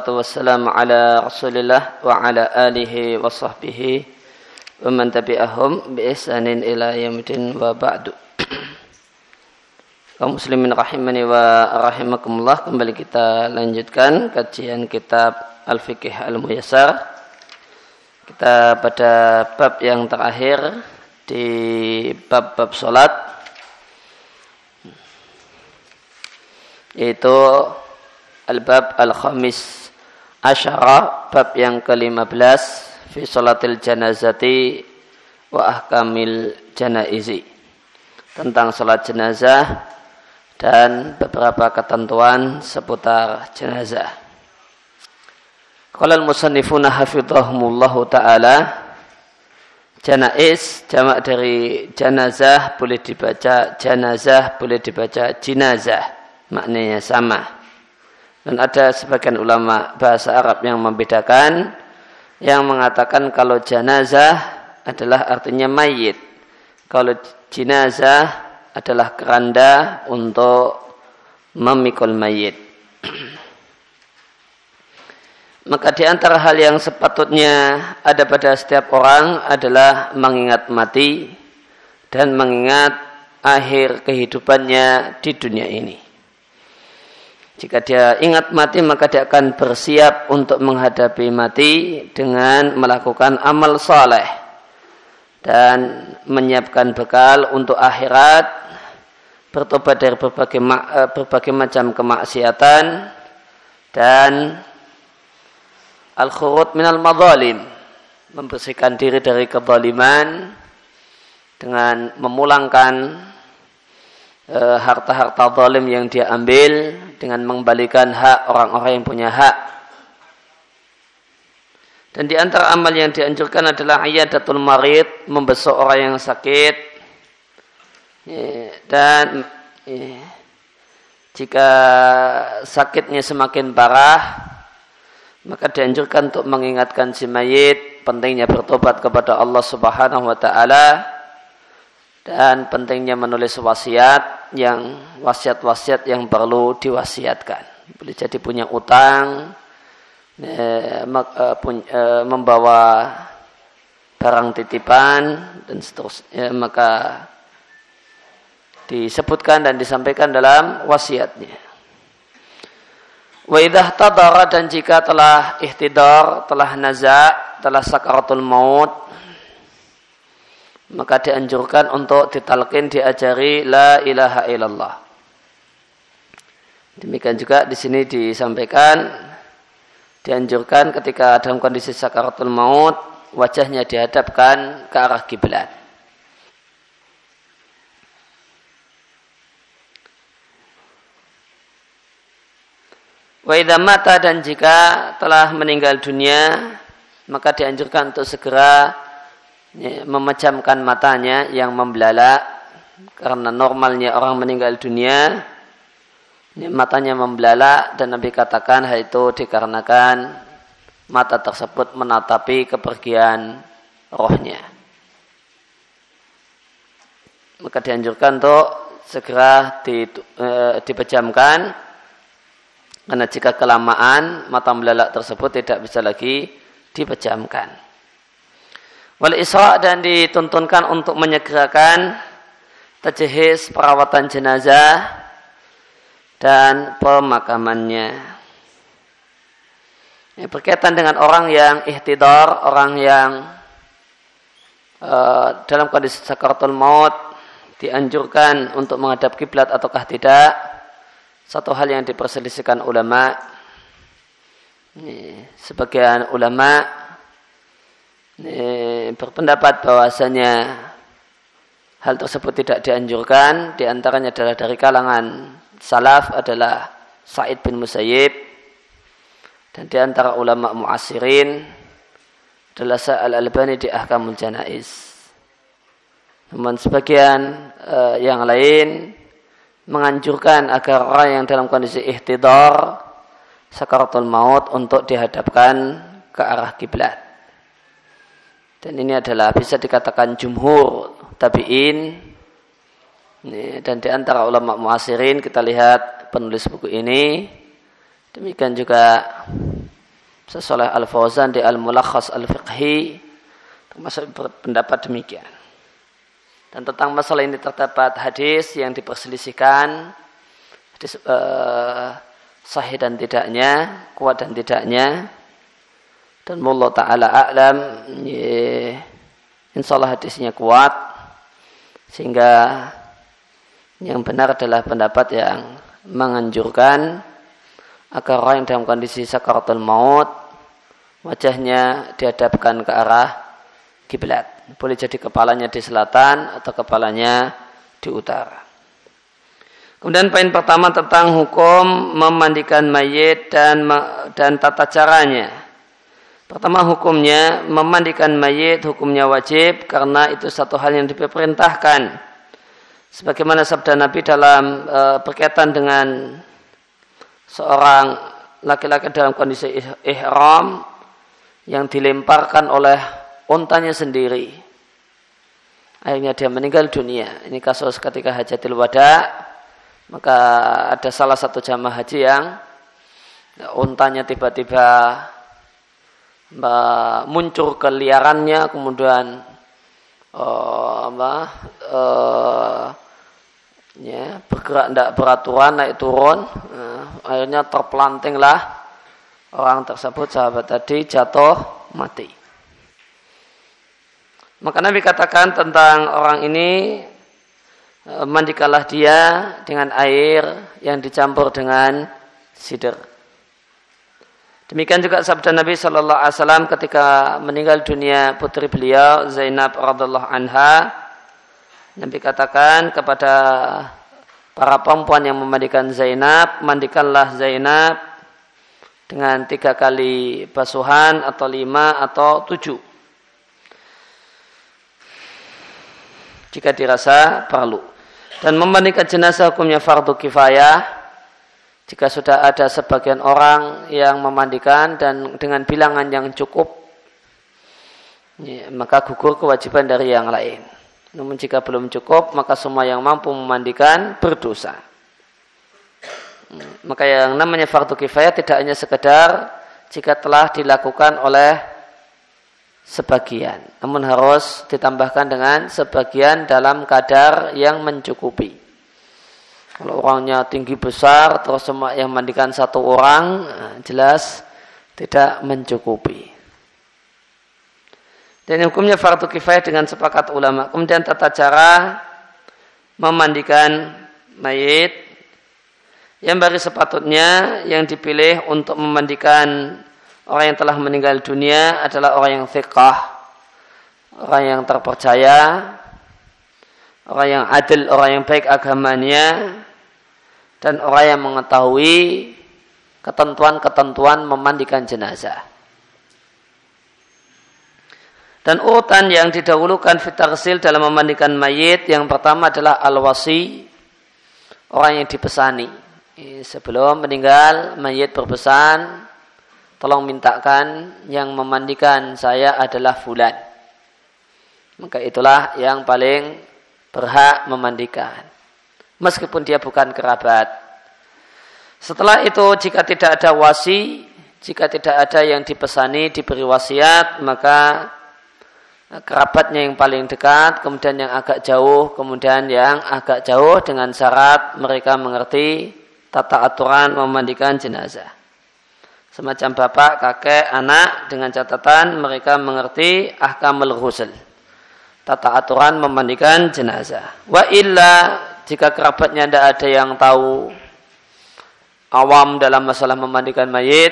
wassalatu wassalamu ala rasulillah wa ala alihi wa sahbihi wa man tabi'ahum bi ihsanin ila yaumil wa ba'du. Kaum muslimin rahimani wa rahimakumullah, kembali kita lanjutkan kajian kitab Al-Fiqh Al-Muyassar. Kita pada bab yang terakhir di bab-bab salat, yaitu Al-Bab Al-Khamis Asyara, bab yang ke-15 fi salatil janazati wa ahkamil janaizi, tentang salat jenazah dan beberapa ketentuan seputar jenazah. Qala al-musannifuna hafidhahumullahu ta'ala, janaiz jamak dari janazah, boleh dibaca janazah, boleh dibaca jinazah, maknanya sama. Dan ada sebagian ulama bahasa Arab yang membedakan, yang mengatakan kalau janazah adalah artinya mayit, kalau jinazah adalah keranda untuk memikul mayit. Maka di antara hal yang sepatutnya ada pada setiap orang adalah mengingat mati dan mengingat akhir kehidupannya di dunia ini. Jika dia ingat mati, maka dia akan bersiap untuk menghadapi mati dengan melakukan amal saleh dan menyiapkan bekal untuk akhirat, bertobat dari berbagai macam kemaksiatan, dan al-khurud minal madzalim, membersihkan diri dari kezaliman dengan memulangkan harta-harta zalim yang dia ambil, dengan mengembalikan hak orang-orang yang punya hak. Dan di antara amal yang dianjurkan adalah iyadatul marid, membesuk orang yang sakit. Dan jika sakitnya semakin parah, maka dianjurkan untuk mengingatkan si mayit pentingnya bertobat kepada Allah Subhanahu wa ta'ala, dan pentingnya menulis wasiat wasiat yang perlu diwasiatkan. Boleh jadi punya utang, membawa barang titipan dan seterusnya, maka disebutkan dan disampaikan dalam wasiatnya. Wa idza tadara, dan jika telah ihtidar, telah naza, telah sakaratul maut, maka dianjurkan untuk ditalqin, diajari la ilaha illallah. Demikian juga di sini disampaikan, dianjurkan ketika dalam kondisi sakaratul maut, wajahnya dihadapkan ke arah kiblat. Wa idza mata, dan jika telah meninggal dunia, maka dianjurkan untuk segera memejamkan matanya yang membelalak, karena normalnya orang meninggal dunia matanya membelalak, dan Nabi katakan hal itu dikarenakan mata tersebut menatapi kepergian rohnya. Maka dianjurkan untuk segera dipejamkan, karena jika kelamaan mata membelalak tersebut tidak bisa lagi dipejamkan. Wal isra', dan dituntunkan untuk menyegerakan tajhiz, perawatan jenazah dan pemakamannya. Berkaitan dengan orang yang ihtidar, orang yang dalam kondisi sakaratul maut, dianjurkan untuk menghadap kiblat ataukah tidak. Satu hal yang diperselisihkan ulama. Sebagian ulama berpendapat bahwasanya hal tersebut tidak dianjurkan. Di antaranya adalah dari kalangan salaf adalah Sa'id bin Musayyib, dan di antara ulama mu'asirin adalah Al-Albani di Ahkamul Janaiz. Namun sebagian yang lain menganjurkan agar orang yang dalam kondisi ihtidar sakaratul maut untuk dihadapkan ke arah kiblat. Dan ini adalah bisa dikatakan jumhur tabi'in. Dan di antara ulama mu'asirin kita lihat penulis buku ini. Demikian juga Syekh Al-Fauzan di Al-Mulakhas Al-Fiqhi termasuk pendapat demikian. Dan tentang masalah ini terdapat hadis yang diperselisihkan, hadis sahih dan tidaknya, kuat dan tidaknya. Dan wallahu ta'ala a'lam, insyaallah hadisnya kuat, sehingga yang benar adalah pendapat yang menganjurkan agar orang yang dalam kondisi sakaratul maut wajahnya dihadapkan ke arah kiblat. Boleh jadi kepalanya di selatan atau kepalanya di utara. Kemudian poin pertama tentang hukum memandikan mayit dan tata caranya. Pertama, hukumnya memandikan mayit hukumnya wajib karena itu satu hal yang diperintahkan. Sebagaimana sabda Nabi dalam berkaitan dengan seorang laki-laki dalam kondisi ihram yang dilemparkan oleh untanya sendiri. Akhirnya dia meninggal dunia. Ini kasus ketika hajatul wada. Maka ada salah satu jamaah haji yang untanya tiba-tiba muncul keliarannya, kemudian bergerak tidak beraturan, naik turun. Akhirnya terpelantinglah orang tersebut, sahabat tadi, jatuh mati. Maka Nabi katakan tentang orang ini, mandikanlah dia dengan air yang dicampur dengan sidr. Demikian juga sabda Nabi Shallallahu Alaihi Wasallam ketika meninggal dunia putri beliau Zainab radhiallahu anha. Nabi katakan kepada para perempuan yang memandikan Zainab, mandikanlah Zainab dengan 3 kali basuhan atau 5 atau 7 jika dirasa perlu. Dan memandikan jenazah hukumnya fardu kifayah. Jika sudah ada sebagian orang yang memandikan dan dengan bilangan yang cukup, maka gugur kewajiban dari yang lain. Namun jika belum cukup, maka semua yang mampu memandikan berdosa. Maka yang namanya fardu kifayah tidak hanya sekedar jika telah dilakukan oleh sebagian, namun harus ditambahkan dengan sebagian dalam kadar yang mencukupi. Kalau orangnya tinggi besar terus semua yang mandikan 1 orang, jelas tidak mencukupi. Dan hukumnya fardu kifayah dengan sepakat ulama. Kemudian tata cara memandikan mayit, yang bagi sepatutnya yang dipilih untuk memandikan orang yang telah meninggal dunia adalah orang yang thiqah, orang yang terpercaya, orang yang adil, orang yang baik agamanya, dan orang yang mengetahui ketentuan-ketentuan memandikan jenazah. Dan urutan yang didahulukan fitarsil dalam memandikan mayit, yang pertama adalah al-wasi, orang yang dipesani. Sebelum meninggal, mayit berpesan, tolong mintakan yang memandikan saya adalah fulan. Maka itulah yang paling berhak memandikan, meskipun dia bukan kerabat. Setelah itu, jika tidak ada wasi, jika tidak ada yang dipesani, diberi wasiat, maka kerabatnya yang paling dekat, kemudian yang agak jauh, kemudian yang agak jauh, dengan syarat mereka mengerti tata aturan memandikan jenazah. Semacam bapak, kakek, anak, dengan catatan mereka mengerti ahkamul ghusl, tata aturan memandikan jenazah. Wa illa, jika kerabatnya tidak ada yang tahu, awam dalam masalah memandikan mayit,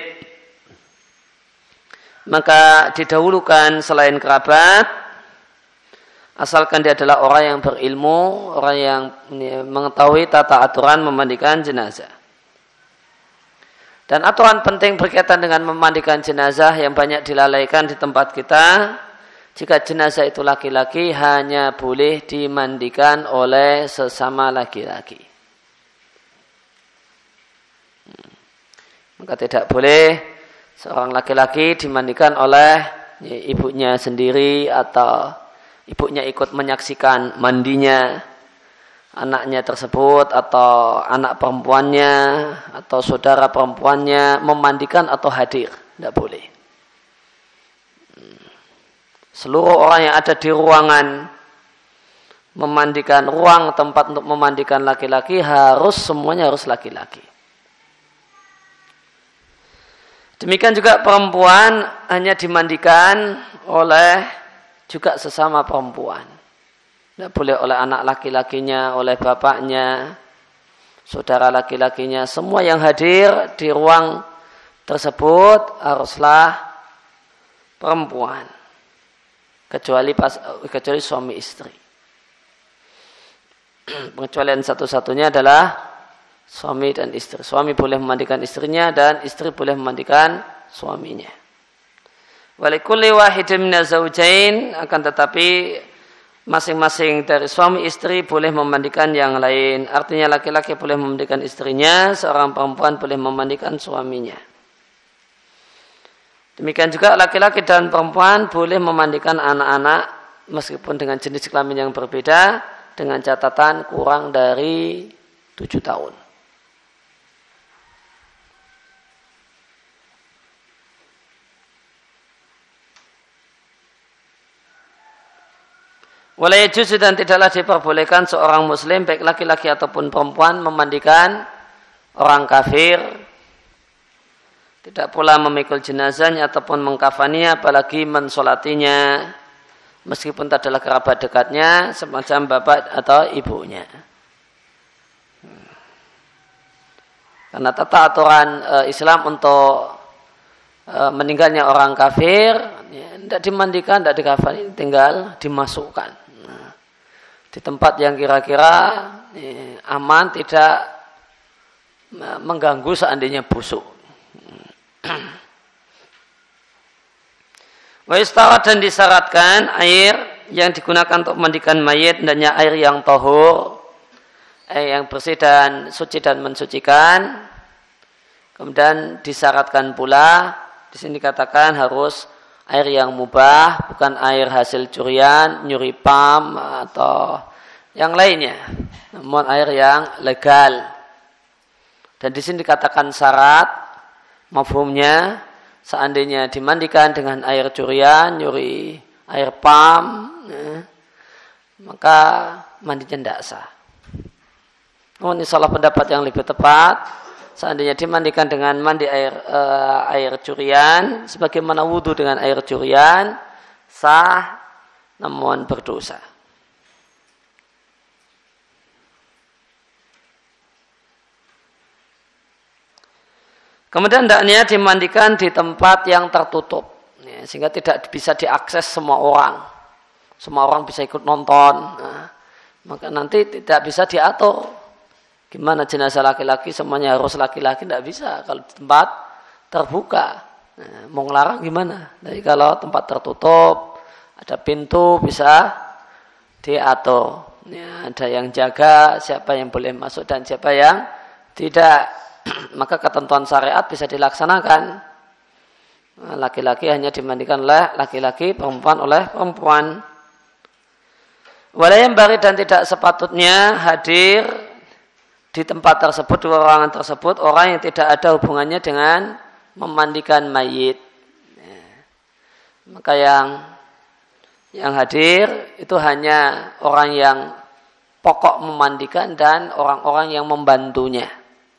maka didahulukan selain kerabat, asalkan dia adalah orang yang berilmu, orang yang mengetahui tata aturan memandikan jenazah. Dan aturan penting berkaitan dengan memandikan jenazah yang banyak dilalaikan di tempat kita, jika jenazah itu laki-laki hanya boleh dimandikan oleh sesama laki-laki. Maka tidak boleh seorang laki-laki dimandikan oleh ibunya sendiri atau ibunya ikut menyaksikan mandinya anaknya tersebut, atau anak perempuannya atau saudara perempuannya memandikan atau hadir. tidak boleh. Seluruh orang yang ada di ruangan memandikan, ruang tempat untuk memandikan laki-laki semuanya harus laki-laki. Demikian juga perempuan hanya dimandikan oleh juga sesama perempuan. Tidak boleh oleh anak laki-lakinya, oleh bapaknya, saudara laki-lakinya. Semua yang hadir di ruang tersebut haruslah perempuan. Kecuali suami istri. Pengecualian satu-satunya adalah suami dan istri. Suami boleh memandikan istrinya dan istri boleh memandikan suaminya. Walikulli wahidin minaz zawjain, akan tetapi masing-masing dari suami istri boleh memandikan yang lain. Artinya laki-laki boleh memandikan istrinya, seorang perempuan boleh memandikan suaminya. Demikian juga laki-laki dan perempuan boleh memandikan anak-anak meskipun dengan jenis kelamin yang berbeda, dengan catatan kurang dari 7 tahun. Wala yajuzu, dan tidaklah diperbolehkan seorang muslim baik laki-laki ataupun perempuan memandikan orang kafir. Tidak pula memikul jenazahnya ataupun mengkafaninya, apalagi mensolatinya, meskipun tak adalah kerabat dekatnya, semacam bapak atau ibunya. Karena tata aturan Islam untuk meninggalnya orang kafir, tidak dimandikan, tidak dikafani, tinggal dimasukkan di tempat yang kira-kira aman, tidak mengganggu seandainya busuk. Wa istarat, dan disyaratkan air yang digunakan untuk memandikan mayit hendaknya air yang tahur, air yang bersih dan suci dan mensucikan. Kemudian disyaratkan pula, di sini dikatakan harus air yang mubah, bukan air hasil curian, nyuri pam atau yang lainnya, namun air yang legal. Dan di sini dikatakan syarat, mafhumnya seandainya dimandikan dengan air curian, nyuri air pam, maka mandinya tidak sah. Namun ini salah pendapat yang lebih tepat, seandainya dimandikan dengan mandi air curian, sebagaimana wudu dengan air curian, sah, namun berdosa. Kemudian hendaknya dimandikan di tempat yang tertutup, sehingga tidak bisa diakses semua orang. Semua orang bisa ikut nonton, maka nanti tidak bisa diatur. Gimana jenazah laki-laki semuanya harus laki-laki, tidak bisa kalau di tempat terbuka. Mau ngelarang gimana? Jadi kalau tempat tertutup, ada pintu bisa diatur. Ada yang jaga siapa yang boleh masuk dan siapa yang tidak. Maka ketentuan syariat bisa dilaksanakan. Laki-laki hanya dimandikan oleh laki-laki, perempuan oleh perempuan. Walayam bari, dan tidak sepatutnya hadir di tempat tersebut, di ruangan tersebut, orang yang tidak ada hubungannya dengan memandikan mayit. Maka yang hadir itu hanya orang yang pokok memandikan dan orang-orang yang membantunya.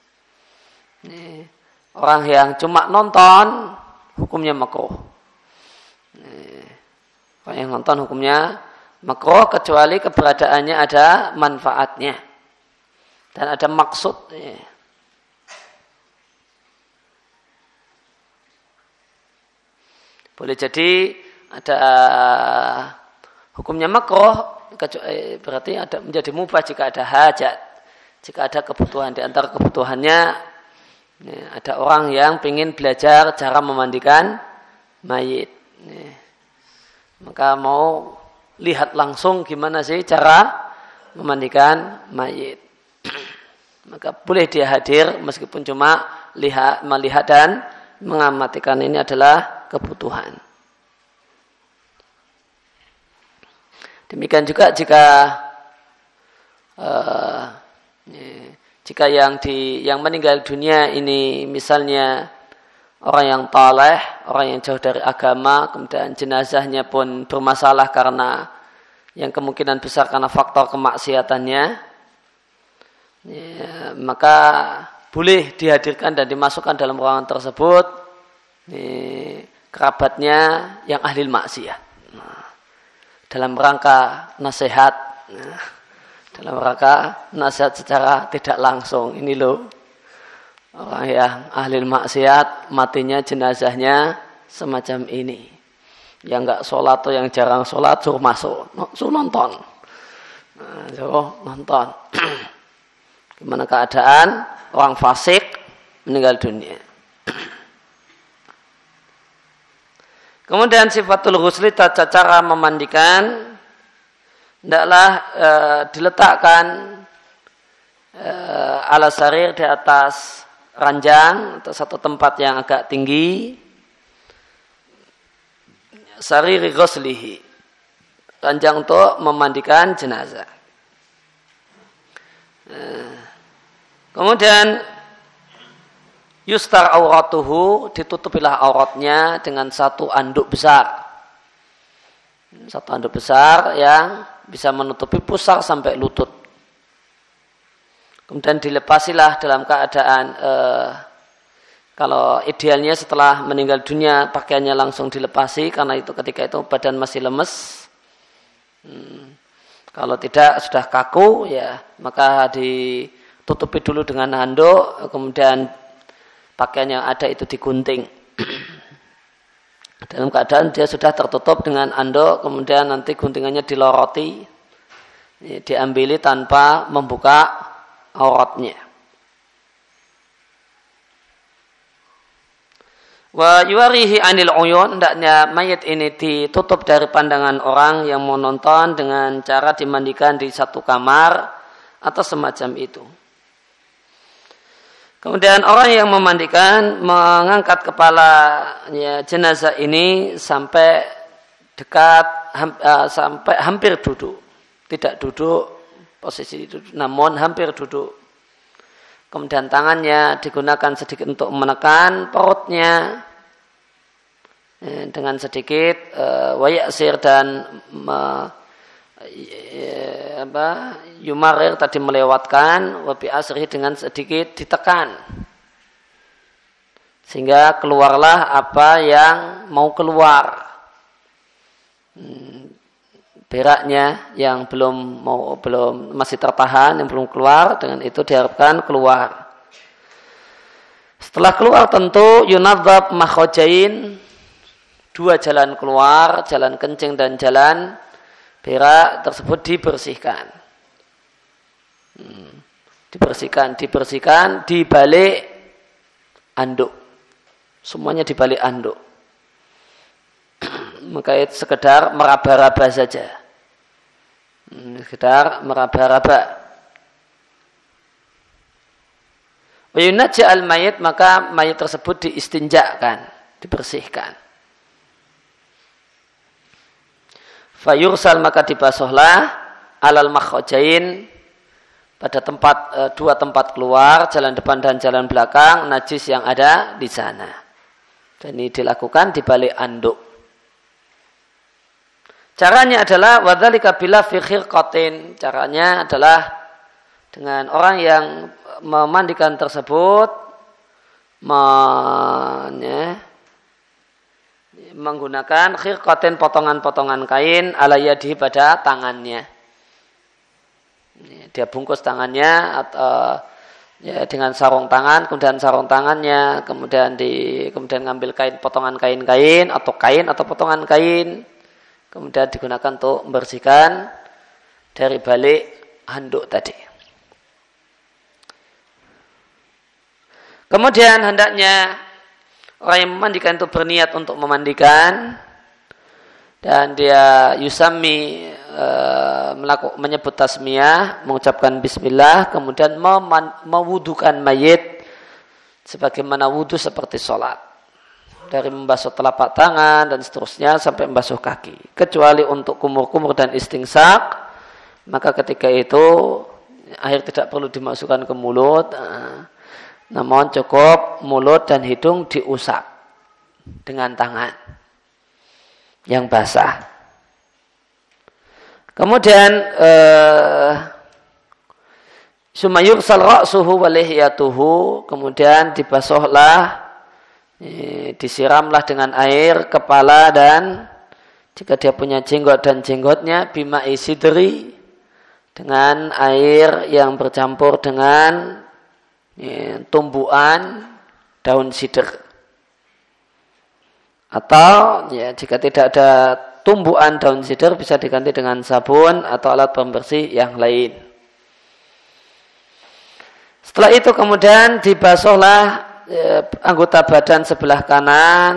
Orang yang cuma nonton hukumnya makruh. Orang yang nonton hukumnya makruh kecuali keberadaannya ada manfaatnya dan ada maksud. Boleh jadi ada hukumnya makruh, berarti ada menjadi mubah jika ada hajat, jika ada kebutuhan. Di antara kebutuhannya ada orang yang ingin belajar cara memandikan mayit, maka mau lihat langsung gimana sih cara memandikan mayit. Maka boleh dia hadir meskipun cuma melihat dan mengamatikan. Ini adalah kebutuhan. Demikian juga jika yang meninggal dunia ini misalnya orang yang toleh, orang yang jauh dari agama, kemudian jenazahnya pun bermasalah karena yang kemungkinan besar karena faktor kemaksiatannya, ya, maka boleh dihadirkan dan dimasukkan dalam ruangan tersebut kerabatnya yang ahli maksiat, dalam rangka nasihat, dalam rangka nasihat secara tidak langsung. Ini loh, orang yang ahli maksiat matinya jenazahnya semacam ini. Yang enggak sholat atau yang jarang sholat suruh masuk, suruh nonton. Suruh nonton. Gimana keadaan orang fasik meninggal dunia. Kemudian sifatul ghusli, tata cara memandikan, hendaklah diletakkan ala sarir, di atas ranjang atau satu tempat yang agak tinggi, sariri ghuslihi, ranjang untuk memandikan jenazah. Kemudian yustar auratuhu, ditutupilah auratnya dengan satu anduk besar. Satu anduk besar yang bisa menutupi pusar sampai lutut. Kemudian dilepasilah dalam keadaan kalau idealnya setelah meninggal dunia pakaiannya langsung dilepasi, karena itu ketika itu badan masih lemes. Kalau tidak sudah kaku, ya maka ditutupi dulu dengan handuk, kemudian pakaian yang ada itu digunting. Dalam keadaan dia sudah tertutup dengan anduk, kemudian nanti guntingannya diloroti, diambili tanpa membuka auratnya. Wa yuwarihi anil uyun, hendaknya mayit ini ditutup dari pandangan orang yang mau nonton dengan cara dimandikan di satu kamar atau semacam itu. Kemudian orang yang memandikan mengangkat kepala jenazah ini sampai dekat, sampai hampir duduk. Tidak duduk posisi duduk, namun hampir duduk. Kemudian tangannya digunakan sedikit untuk menekan perutnya dengan sedikit wayasir dan yumarir tadi melewatkan, wabi asri dengan sedikit ditekan sehingga keluarlah apa yang mau keluar. Beraknya yang belum masih tertahan, yang belum keluar, dengan itu diharapkan keluar. Setelah keluar tentu yunadzab makhojain, dua jalan keluar, jalan kencing dan jalan berak tersebut dibersihkan. Dibersihkan di balik anduk. Semuanya di balik anduk. Maka itu sekedar meraba-raba saja. Sekedar meraba-raba. Wa yunajja al-mayit, maka mayit tersebut diistinjakan, dibersihkan. Fayursal, maka dibasuhlah alal makhojain, pada dua tempat keluar, jalan depan dan jalan belakang, najis yang ada di sana. Dan ini dilakukan di balik anduk. Caranya adalah wadzalika bila fi khirqatin. Caranya adalah dengan orang yang memandikan tersebut menggunakan khirqatin, potongan-potongan kain, ala yadihi, pada tangannya. Dia bungkus tangannya atau dengan sarung tangan, kemudian sarung tangannya, kemudian ngambil kain, potongan kain-kain atau potongan kain, kemudian digunakan untuk membersihkan dari balik handuk tadi. Kemudian hendaknya orang yang memandikan itu berniat untuk memandikan, dan dia yusami menyebut tasmiyah, mengucapkan bismillah, kemudian mewudukan mayit sebagaimana wudu seperti sholat, dari membasuh telapak tangan dan seterusnya sampai membasuh kaki, kecuali untuk kumur-kumur dan istingsak, maka ketika itu air tidak perlu dimasukkan ke mulut, namun cukup mulut dan hidung diusap. dengan tangan yang basah. Kemudian sumayursal ra'suhu wa lihyatuhu, kemudian dibasuhlah, disiramlah dengan air kepala dan jika dia punya jenggot dan jenggotnya bima'i sidri, dengan air yang bercampur dengan tumbuhan daun sidr. Atau jika tidak ada tumbuhan daun sidr bisa diganti dengan sabun atau alat pembersih yang lain. Setelah itu kemudian dibasuhlah anggota badan sebelah kanan,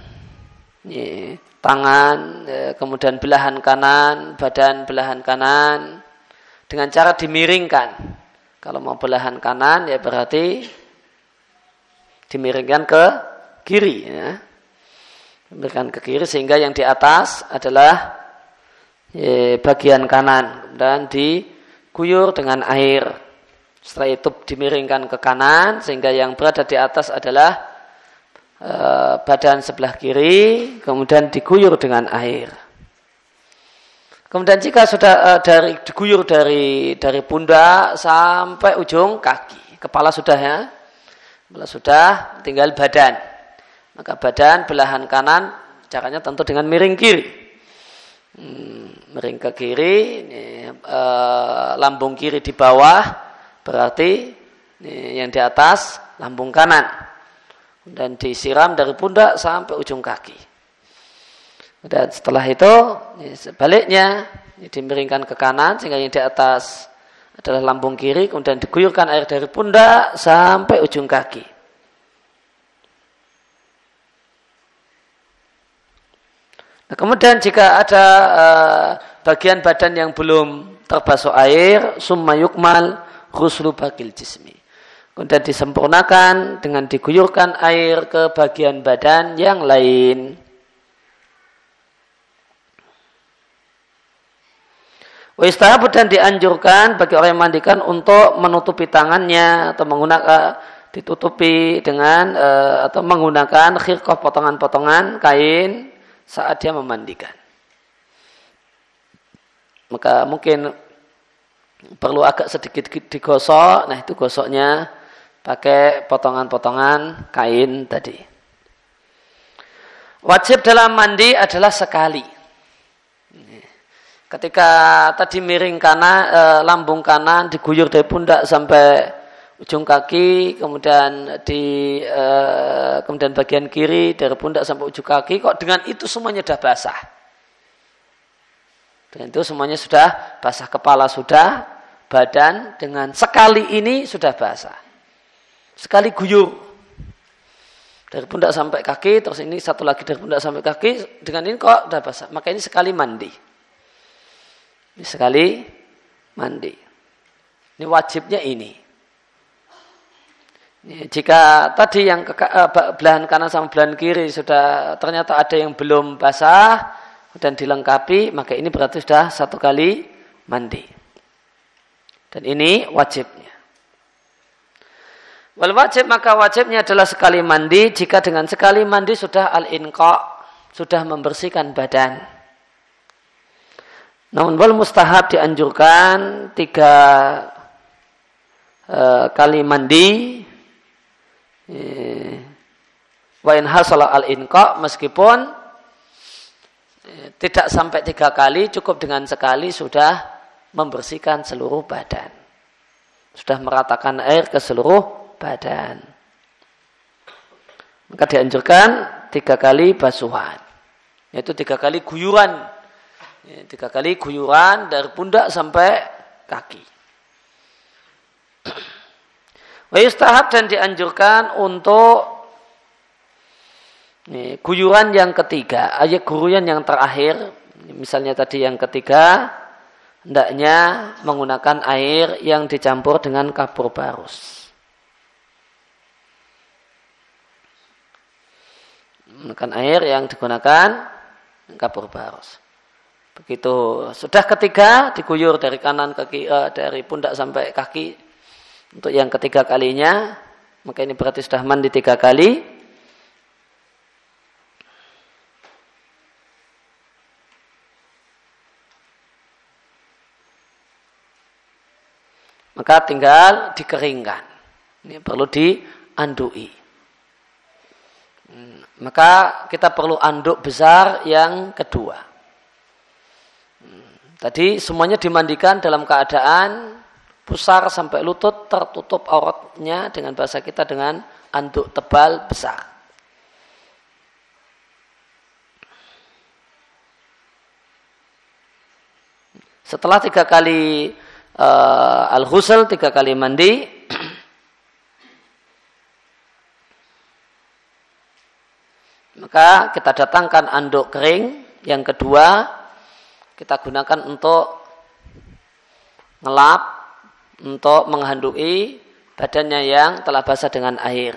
tangan, kemudian belahan kanan, badan belahan kanan dengan cara dimiringkan. Kalau mau belahan kanan ya berarti dimiringkan ke kiri, ya. Dimiringkan ke kiri sehingga yang di atas adalah bagian kanan dan diguyur dengan air. Setelah itu dimiringkan ke kanan sehingga yang berada di atas adalah badan sebelah kiri, kemudian diguyur dengan air. Kemudian jika sudah diguyur dari pundak sampai ujung kaki, kepala sudah ya, kepala sudah, tinggal badan. Maka badan belahan kanan caranya tentu dengan miring kiri, miring ke kiri, lambung kiri di bawah, berarti yang di atas lambung kanan, dan disiram dari pundak sampai ujung kaki. Dan setelah itu sebaliknya dimiringkan ke kanan sehingga yang di atas adalah lambung kiri, kemudian diguyurkan air dari pundak sampai ujung kaki. Nah, kemudian jika ada bagian badan yang belum terbasuh air, summa yukmal ghuslu baqil jismi. Kemudian disempurnakan dengan diguyurkan air ke bagian badan yang lain. Wa istahabu, dan dianjurkan bagi orang yang mandikan untuk menutupi tangannya atau menggunakan ditutupi dengan atau menggunakan khirqah, potongan-potongan kain saat dia memandikan. Maka mungkin perlu agak sedikit digosok. Nah, itu gosoknya pakai potongan-potongan kain tadi. Wajib dalam mandi adalah sekali. Ketika tadi miring kanan, lambung kanan diguyur dari pundak sampai ujung kaki, kemudian kemudian bagian kiri dari pundak sampai ujung kaki, kok dengan itu semuanya sudah basah. Dengan itu semuanya sudah basah, kepala sudah, badan dengan sekali ini sudah basah. Sekali guyur dari pundak sampai kaki, terus ini satu lagi dari pundak sampai kaki, dengan ini kok sudah basah. Maka ini sekali mandi. Ini sekali mandi. Ini wajibnya ini. Jika tadi yang belahan kanan sama belahan kiri sudah ternyata ada yang belum basah dan dilengkapi, maka ini berarti sudah satu kali mandi. Dan ini wajibnya. Wal wajib, maka wajibnya adalah sekali mandi jika dengan sekali mandi sudah al-inqa, sudah membersihkan badan. Namun wal mustahab dianjurkan 3 kali mandi. Wa in hasala al-inqa, meskipun tidak sampai 3 kali, cukup dengan sekali sudah membersihkan seluruh badan. Sudah meratakan air ke seluruh badan. Maka dianjurkan 3 kali basuhan. Yaitu 3 kali guyuran. 3 kali guyuran dari pundak sampai kaki. Wa yustahab, dan dianjurkan untuk guyuran yang ketiga, guyuran yang terakhir, misalnya tadi yang ketiga, hendaknya menggunakan air yang dicampur dengan kapur barus. Menggunakan air yang digunakan kapur barus. Begitu sudah ketiga diguyur dari kanan kaki, dari pundak sampai kaki untuk yang ketiga kalinya, maka ini berarti sudah mandi 3 kali. maka tinggal dikeringkan. Ini perlu diandui. Maka kita perlu anduk besar yang kedua. Tadi semuanya dimandikan dalam keadaan pusar sampai lutut, tertutup auratnya dengan bahasa kita dengan anduk tebal besar. Setelah 3 kali al-ghusl, 3 kali mandi, maka kita datangkan anduk kering yang kedua, kita gunakan untuk ngelap, untuk menghandui badannya yang telah basah dengan air.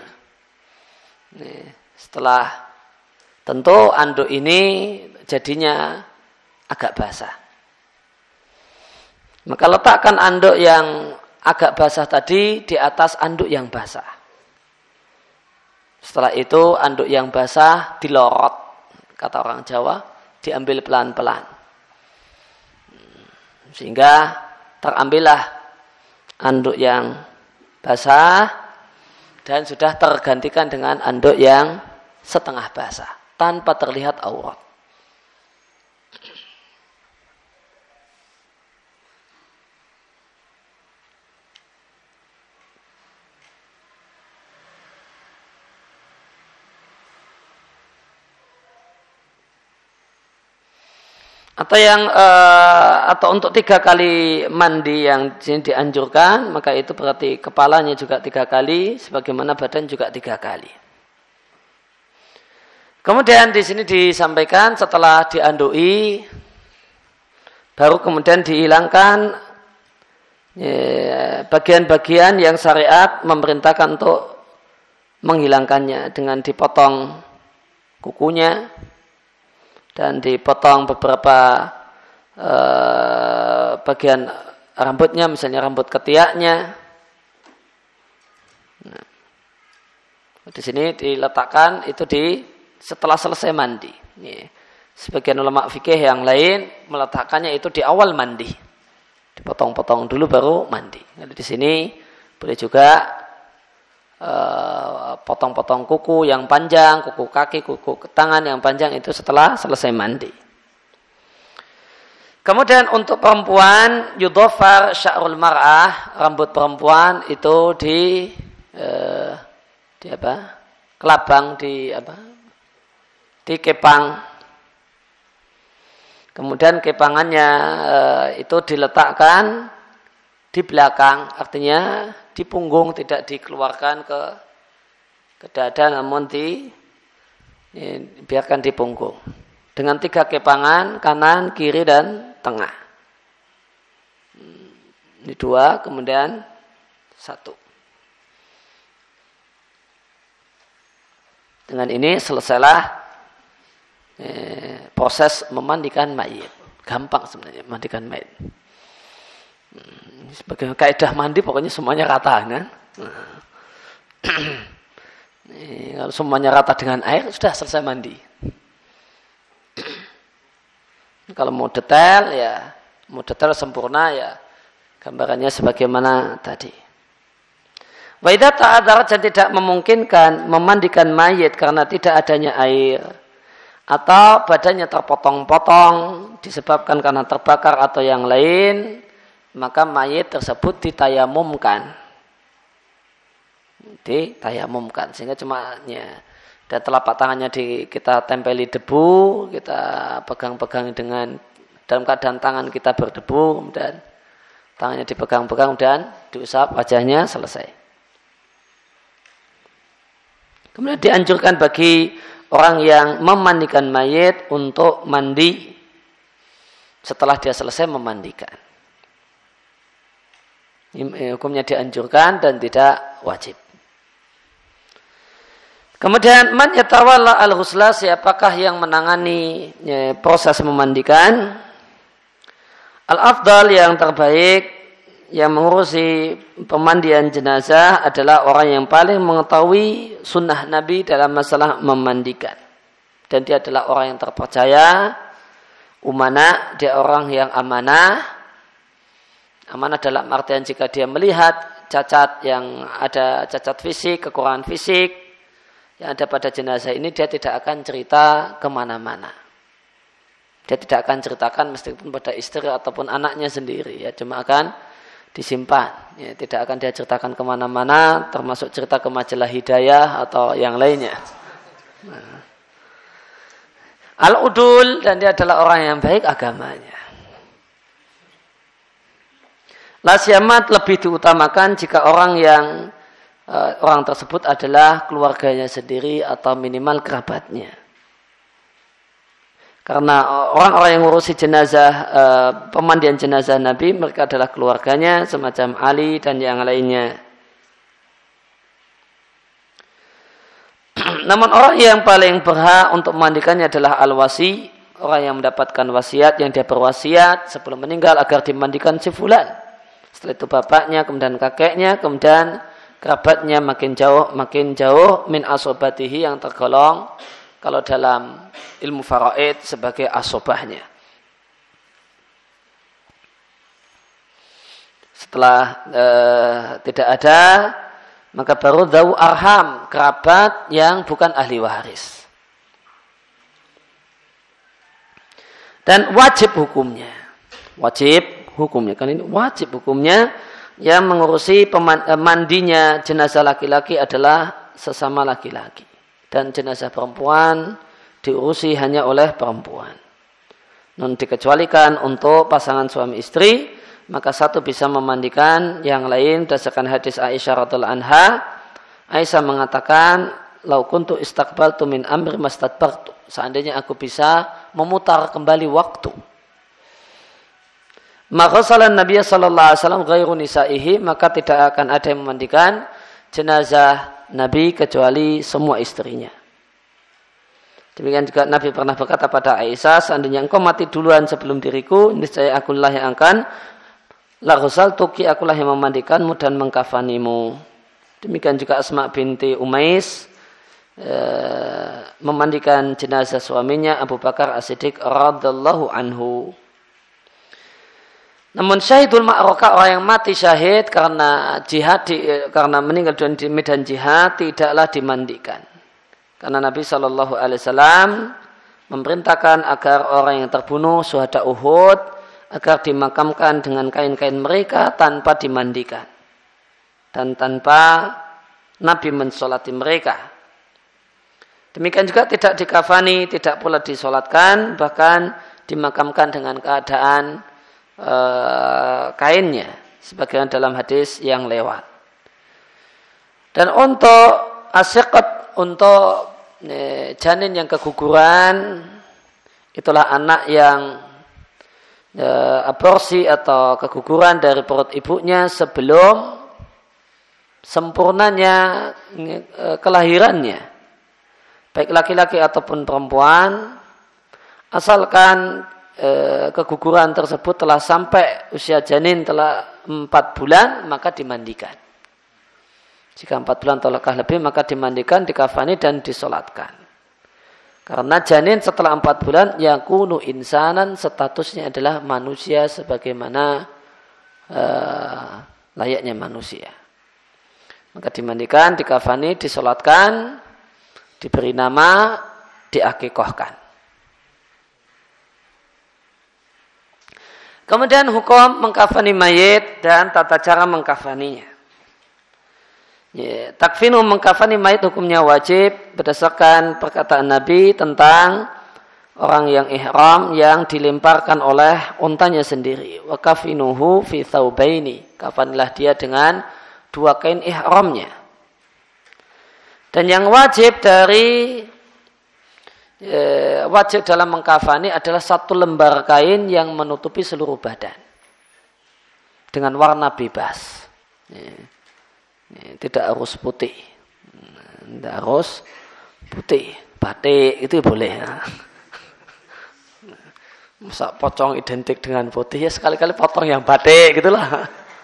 Setelah tentu anduk ini jadinya agak basah. Maka letakkan anduk yang agak basah tadi di atas anduk yang basah. Setelah itu anduk yang basah dilorot, kata orang Jawa, diambil pelan-pelan. Sehingga terambillah anduk yang basah dan sudah tergantikan dengan anduk yang setengah basah tanpa terlihat aurat. Atau untuk 3 kali mandi yang dianjurkan, maka itu berarti kepalanya juga 3 kali, sebagaimana badan juga 3 kali. Kemudian di sini disampaikan setelah diandui, baru kemudian dihilangkan bagian-bagian yang syariat memerintahkan untuk menghilangkannya dengan dipotong kukunya dan dipotong beberapa bagian rambutnya, misalnya rambut ketiaknya. Nah, di sini diletakkan itu setelah selesai mandi. Sebagian ulama fikih yang lain meletakkannya itu di awal mandi, dipotong-potong dulu baru mandi. Jadi di sini boleh juga potong-potong kuku yang panjang, kuku kaki, kuku tangan yang panjang itu setelah selesai mandi. Kemudian untuk perempuan yudhafar sya'rul mar'ah, rambut perempuan itu di kelabang, di kepang. Kemudian kepangannya itu diletakkan di belakang, artinya di punggung, tidak dikeluarkan ke dada, namun biarkan di punggung. Dengan 3 kepangan, kanan, kiri, dan tengah. Ini 2, kemudian 1. Dengan ini selesailah proses memandikan mayit. Gampang sebenarnya memandikan mayit. Sebagai kaidah mandi pokoknya semuanya rata kan. Kalau semuanya rata dengan air sudah selesai mandi. Kalau mau detail sempurna ya gambarannya sebagaimana tadi. Wa idza ta'adzara, dan tidak memungkinkan memandikan mayit karena tidak adanya air atau badannya terpotong-potong disebabkan karena terbakar atau yang lain, maka mayit tersebut ditayamumkan. Sehingga cuma dan telapak tangannya kita tempeli debu, kita pegang-pegang dalam keadaan tangan kita berdebu, dan tangannya dipegang-pegang dan diusap wajahnya, selesai. Kemudian dianjurkan bagi orang yang memandikan mayit untuk mandi setelah dia selesai memandikan. Hukumnya dianjurkan dan tidak wajib. Kemudian man yatawalla al-ghusla, siapakah yang menangani proses memandikan? Al-afdal, yang terbaik, yang mengurusi pemandian jenazah adalah orang yang paling mengetahui sunnah Nabi dalam masalah memandikan. Dan dia adalah orang yang terpercaya, umana, dia orang yang amanah, Amanah dalam artian jika dia melihat cacat yang ada cacat fisik, kekurangan fisik yang ada pada jenazah ini, dia tidak akan cerita kemana-mana. Dia tidak akan ceritakan meskipun pada istri ataupun anaknya sendiri, ya, cuma akan disimpan. Ya, tidak akan dia ceritakan kemana-mana, termasuk cerita ke majalah Hidayah atau yang lainnya. Nah. Al-udul, dan dia adalah orang yang baik agamanya. Lasyamat lebih diutamakan jika orang tersebut adalah keluarganya sendiri atau minimal kerabatnya. Karena orang-orang yang ngurusi jenazah, pemandian jenazah Nabi, mereka adalah keluarganya, semacam Ali dan yang lainnya. Namun orang yang paling berhak untuk memandikannya adalah al-wasi, orang yang mendapatkan wasiat, yang dia berwasiat sebelum meninggal agar dimandikan si fulan. Setelah itu bapaknya, kemudian kakeknya, kemudian kerabatnya makin jauh min asobatihi, yang tergolong kalau dalam ilmu faraid sebagai asobahnya. Setelah tidak ada, maka baru dawu arham, kerabat yang bukan ahli waris. Dan wajib hukumnya, kan ini wajib hukumnya, yang mengurusi mandinya jenazah laki-laki adalah sesama laki-laki, dan jenazah perempuan diurusi hanya oleh perempuan. Non dikecualikan untuk pasangan suami istri, maka satu bisa memandikan yang lain berdasarkan hadis Aisyah radhiallahu anha. Aisyah mengatakan, "Lau kuntu istaqbaltu min amri mastadbartu." Seandainya aku bisa memutar kembali waktu. Maka Nabi sallallahu alaihi wasallam ghairu nisaihi, maka tidak akan ada yang memandikan jenazah Nabi kecuali semua istrinya. Demikian juga Nabi pernah berkata pada Aisyah, seandainya engkau mati duluan sebelum diriku, niscaya akulah yang akan la ghasaltuki, akulah yang memandikanmu dan mengkafanimu. Demikian juga Asma binti Umais memandikan jenazah suaminya Abu Bakar As-Siddiq radhiyallahu anhu. Namun syahidul ma'rakah, orang yang mati syahid karena jihad, karena meninggal di medan jihad, tidaklah dimandikan. Karena Nabi SAW memerintahkan agar orang yang terbunuh syuhada Uhud agar dimakamkan dengan kain-kain mereka tanpa dimandikan dan tanpa Nabi mensolati mereka. Demikian juga tidak dikafani, tidak pula disolatkan, bahkan dimakamkan dengan keadaan kainnya, sebagaimana dalam hadis yang lewat. Dan untuk asyiqat, untuk janin yang keguguran, itulah anak yang aborsi atau keguguran dari perut ibunya sebelum sempurnanya kelahirannya, baik laki-laki ataupun perempuan, asalkan keguguran tersebut telah sampai usia janin telah 4 bulan, maka dimandikan. Jika 4 bulan atau lebih, maka dimandikan, dikafani dan disolatkan. Karena janin setelah 4 bulan yakunu insanan, statusnya adalah manusia sebagaimana layaknya manusia. Maka dimandikan, dikafani, disolatkan, diberi nama, diakikahkan. Kemudian hukum mengkafani mayit dan tata cara mengkafaninya. Ya, takfinu mengkafani mayit hukumnya wajib berdasarkan perkataan Nabi tentang orang yang ihram yang dilemparkan oleh untanya sendiri. Wa kafinuhu fi thawbaini, kafanilah dia dengan 2 kain ihramnya. Dan yang wajib dalam mengkafani adalah 1 lembar kain yang menutupi seluruh badan dengan warna bebas. Tidak harus putih, tidak harus putih, batik itu boleh. Masa pocong identik dengan putih, ya sekali-kali potong yang batik gitulah.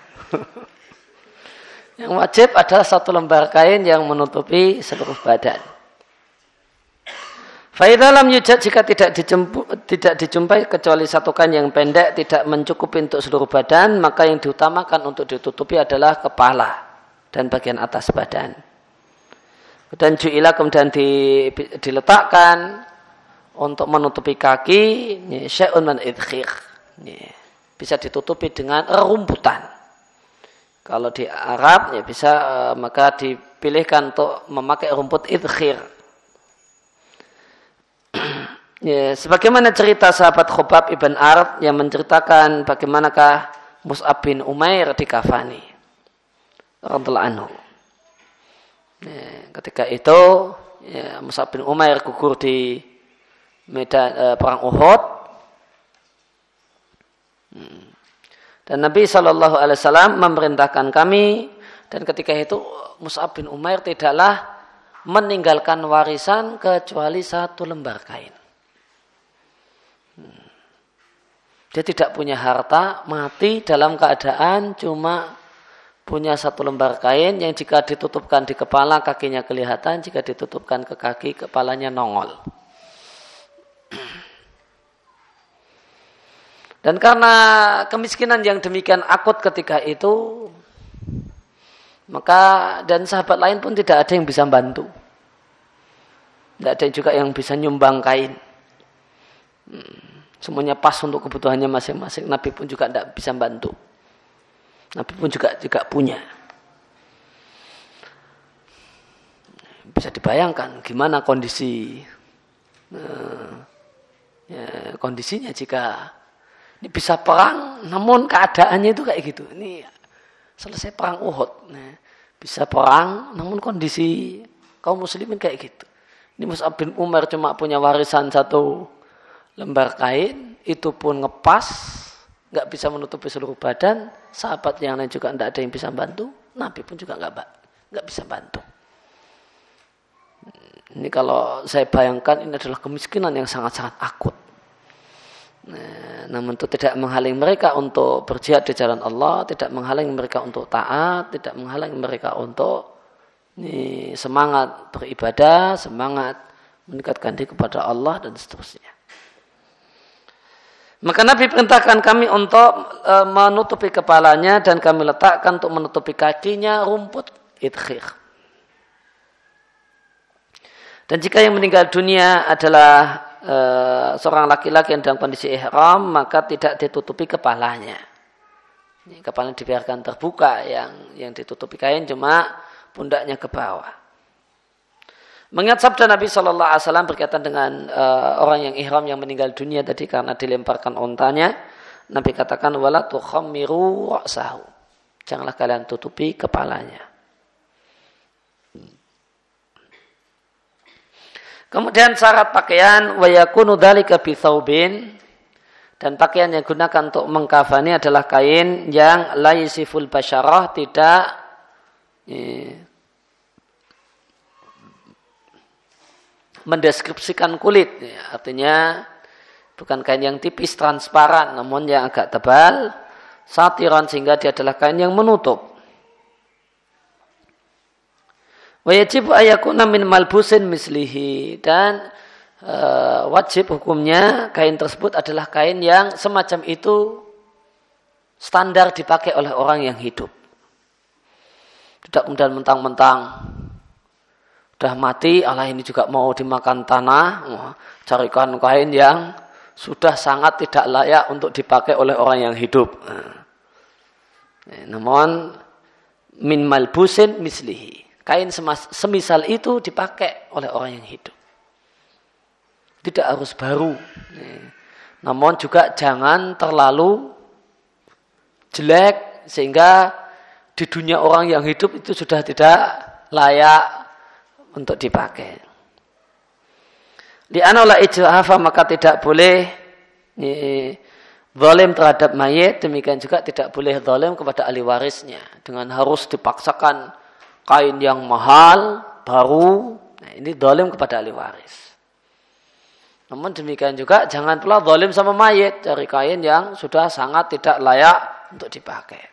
Yang wajib adalah 1 lembar kain yang menutupi seluruh badan. Faidalam yujad, jika tidak tidak dijumpai kecuali satu kain yang pendek, tidak mencukupi untuk seluruh badan, maka yang diutamakan untuk ditutupi adalah kepala dan bagian atas badan. Dan ju'ila kemudian diletakkan untuk menutupi kaki, syai'un min idkhir. Bisa ditutupi dengan rumputan. Kalau di Arab ya bisa maka dipilihkan untuk memakai rumput idkhir. Ya, sebagaimana cerita sahabat Khubab ibn Arad yang menceritakan bagaimanakah Mus'ab bin Umair dikafani radhiyallahu anhu. Ya, ketika itu ya, Mus'ab bin Umair gugur di medan perang Uhud. Dan Nabi SAW memerintahkan kami, dan ketika itu Mus'ab bin Umair tidaklah meninggalkan warisan kecuali satu lembar kain. Dia tidak punya harta, mati dalam keadaan cuma punya satu lembar kain yang jika ditutupkan di kepala kakinya kelihatan, jika ditutupkan ke kaki kepalanya nongol. Dan karena kemiskinan yang demikian akut ketika itu, maka dan sahabat lain pun tidak ada yang bisa bantu. Tidak ada juga yang bisa nyumbang kain. Semuanya pas untuk kebutuhannya masing-masing. Nabi pun juga tidak bisa bantu. Nabi pun juga punya. Bisa dibayangkan gimana kondisinya jika ini bisa perang, namun keadaannya itu kayak gitu. Ini selesai perang Uhud. Nah, bisa perang, namun kondisi kaum muslimin kayak gitu. Ini Mus'ab bin Umar cuma punya warisan satu lembar kain, itu pun ngepas, nggak bisa menutupi seluruh badan. Sahabat yang lain juga tidak ada yang bisa bantu. Nabi pun juga nggak bisa bantu. Ini kalau saya bayangkan ini adalah kemiskinan yang sangat-sangat akut. Nah, namun itu tidak menghalangi mereka untuk berjihad di jalan Allah, tidak menghalangi mereka untuk taat, tidak menghalangi mereka untuk semangat beribadah, semangat mendekatkan diri kepada Allah dan seterusnya. Maka Nabi perintahkan kami untuk menutupi kepalanya dan kami letakkan untuk menutupi kakinya rumput idkhir. Dan jika yang meninggal dunia adalah seorang laki-laki yang dalam kondisi ihram, maka tidak ditutupi kepalanya. Kepalanya dibiarkan terbuka, yang ditutupi kain cuma pundaknya ke bawah. Mengingat sabda Nabi SAW berkaitan dengan orang yang ihram yang meninggal dunia tadi karena dilemparkan ontanya, Nabi katakan wala tukhammiru ra'sahu. Janganlah kalian tutupi kepalanya. Kemudian syarat pakaian wa yakunu dzalika bi thawbin, dan pakaian yang digunakan untuk mengkafani adalah kain yang la yasiful basyarah, tidak mendeskripsikan kulit, artinya bukan kain yang tipis transparan namun yang agak tebal, satiran sehingga dia adalah kain yang menutup. Wajib ayakuna min malbusin mislihi, dan wajib hukumnya kain tersebut adalah kain yang semacam itu standar dipakai oleh orang yang hidup. Tidak kemudian mentang-mentang udah mati, Allah ini juga mau dimakan tanah, carikan kain yang sudah sangat tidak layak untuk dipakai oleh orang yang hidup. Namun min malbusin mislihi, kain semisal itu dipakai oleh orang yang hidup. Tidak harus baru. Namun juga jangan terlalu jelek sehingga di dunia orang yang hidup itu sudah tidak layak untuk dipakai. Li'anna la ijhafa, maka tidak boleh zalim terhadap mayit, demikian juga tidak boleh zalim kepada ahli warisnya dengan harus dipaksakan kain yang mahal, baru. Nah, ini zalim kepada ahli waris. Namun demikian juga jangan pula zalim sama mayit, cari kain yang sudah sangat tidak layak untuk dipakai.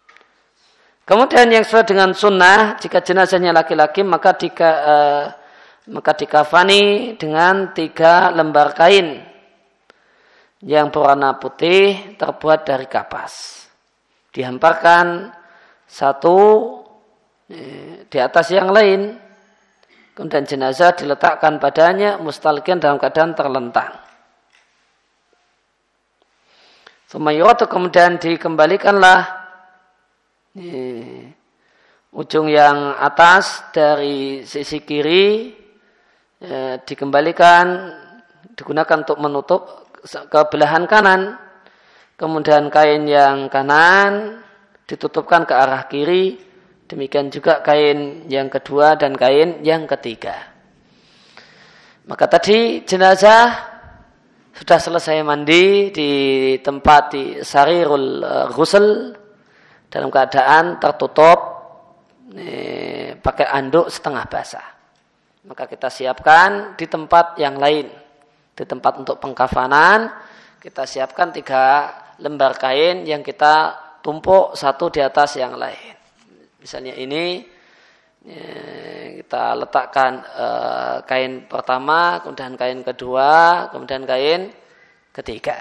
Kemudian yang sesuai dengan sunnah, jika jenazahnya laki-laki maka maka dikafani dengan 3 lembar kain yang berwarna putih terbuat dari kapas. Dihamparkan satu di atas yang lain. Kemudian jenazah diletakkan padanya mustalqiyan dalam keadaan terlentang. Sumayyuratu kemudian dikembalikanlah ujung yang atas dari sisi kiri dikembalikan digunakan untuk menutup ke belahan kanan. Kemudian kain yang kanan ditutupkan ke arah kiri. Demikian juga kain yang kedua dan kain yang ketiga. Maka tadi jenazah sudah selesai mandi di tempat di sarirul ghusl dalam keadaan tertutup pakai anduk setengah basah. Maka kita siapkan di tempat yang lain. Di tempat untuk pengkafanan kita siapkan 3 lembar kain yang kita tumpuk satu di atas yang lain. Misalnya ini kita letakkan kain pertama, kemudian kain kedua, kemudian kain ketiga.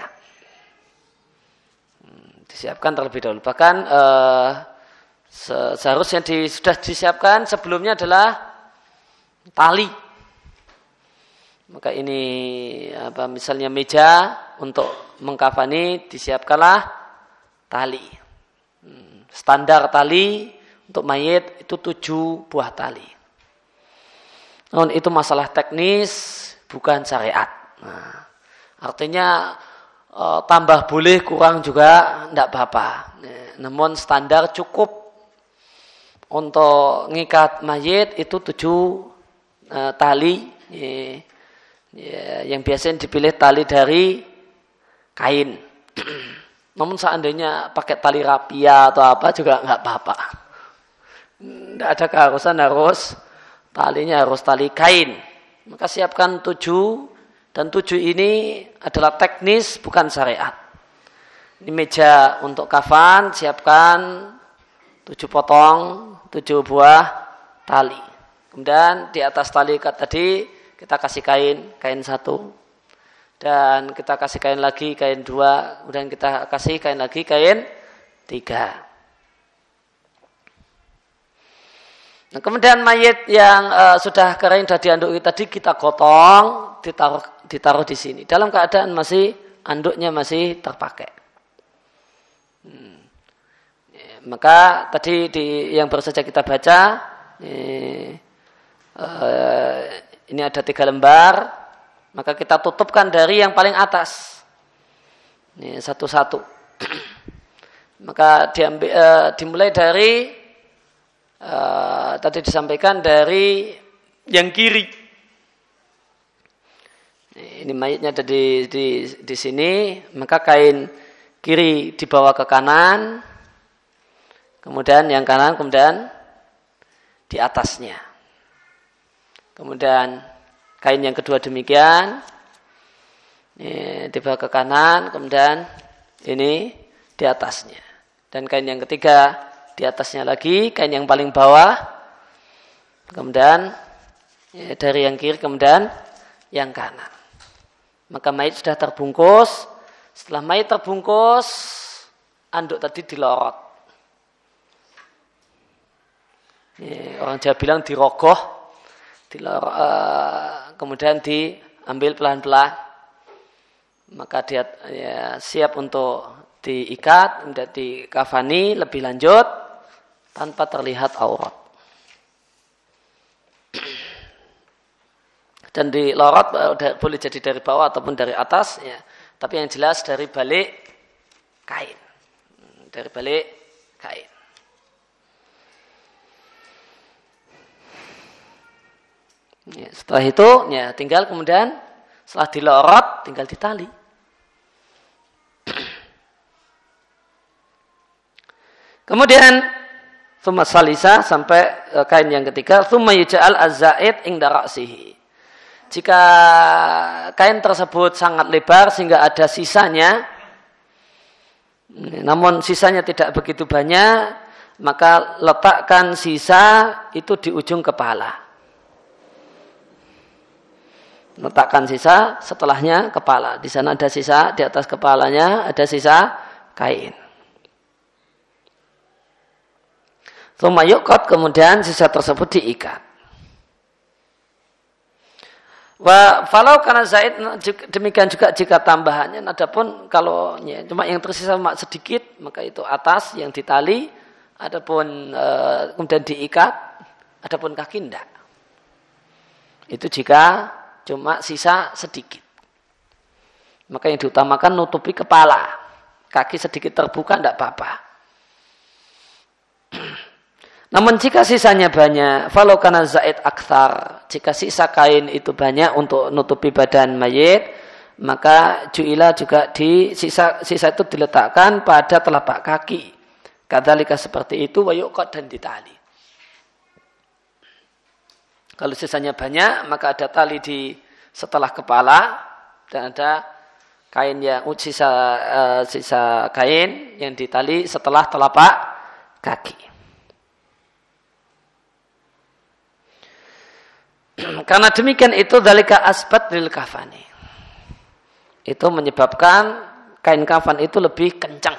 Disiapkan terlebih dahulu. Bahkan seharusnya sudah disiapkan sebelumnya adalah tali. Maka ini misalnya meja untuk mengkafani disiapkanlah tali. Standar tali untuk mayit itu 7 buah tali. Namun itu masalah teknis, bukan syariat. Nah, artinya tambah boleh, kurang juga tidak apa-apa. Namun standar cukup untuk ngikat mayit itu 7 tali. Yang biasanya dipilih tali dari kain. Namun seandainya pakai tali rapia atau apa juga nggak apa-apa. Tidak ada keharusan talinya harus tali kain. Maka siapkan 7 dan 7 ini adalah teknis bukan syariat. Ini meja untuk kafan siapkan 7 potong 7 buah tali. Kemudian di atas tali tadi kita kasih kain 1 dan kita kasih kain lagi kain 2, kemudian kita kasih kain lagi kain 3. Nah, kemudian mayit yang sudah kering sudah dianduk tadi kita gotong, ditaruh di sini dalam keadaan masih anduknya masih terpakai. Maka tadi yang baru saja kita baca ini ada 3 lembar, maka kita tutupkan dari yang paling atas satu-satu. Maka dimulai dari tadi disampaikan dari yang kiri. Ini mayitnya ada di sini, maka kain kiri dibawa ke kanan, kemudian yang kanan kemudian di atasnya. Kemudian kain yang kedua demikian, dibawa ke kanan, kemudian ini di atasnya. Dan kain yang ketiga di atasnya lagi, kain yang paling bawah, kemudian dari yang kiri, kemudian yang kanan. Maka mayit sudah terbungkus. Setelah mayit terbungkus, anduk tadi dilorot. Orang Jawa bilang dirogoh, kemudian diambil pelan-pelan. Maka dia siap untuk diikat, kemudian dikafani lebih lanjut tanpa terlihat aurat. Dan dilorot boleh jadi dari bawah ataupun dari atas, ya. Tapi yang jelas dari balik kain. Dari balik kain. Ya, setelah itu, ya tinggal kemudian setelah dilorot, tinggal ditali. Kemudian tsumma salisa sampai kain yang ketiga, tsumma yuj'al az-za'id inda ra'sihi. Jika kain tersebut sangat lebar sehingga ada sisanya, namun sisanya tidak begitu banyak, maka letakkan sisa itu di ujung kepala. Letakkan sisa, setelahnya kepala. Di sana ada sisa, di atas kepalanya ada sisa kain. Tsumma yuqad, kemudian sisa tersebut diikat. Wa falau kana zaid, demikian juga jika tambahannya, adapun kalau cuma yang tersisa cuma sedikit, maka itu atas yang ditali, adapun kemudian diikat, adapun kaki enggak. Itu jika cuma sisa sedikit. Maka yang diutamakan nutupi kepala. Kaki sedikit terbuka enggak apa-apa. Namun jika sisanya banyak, falau kana zaid aktsar, jika sisa kain itu banyak untuk nutupi badan mayit, maka ju'ila juga di sisa itu diletakkan pada telapak kaki. Kadzalika seperti itu, wa yuqad, dan ditali. Kalau sisanya banyak, maka ada tali di setelah kepala dan ada kain yang sisa kain yang ditali setelah telapak kaki. Karena demikian itu dzalika asbat lil kafani. Itu menyebabkan kain kafan itu lebih kencang.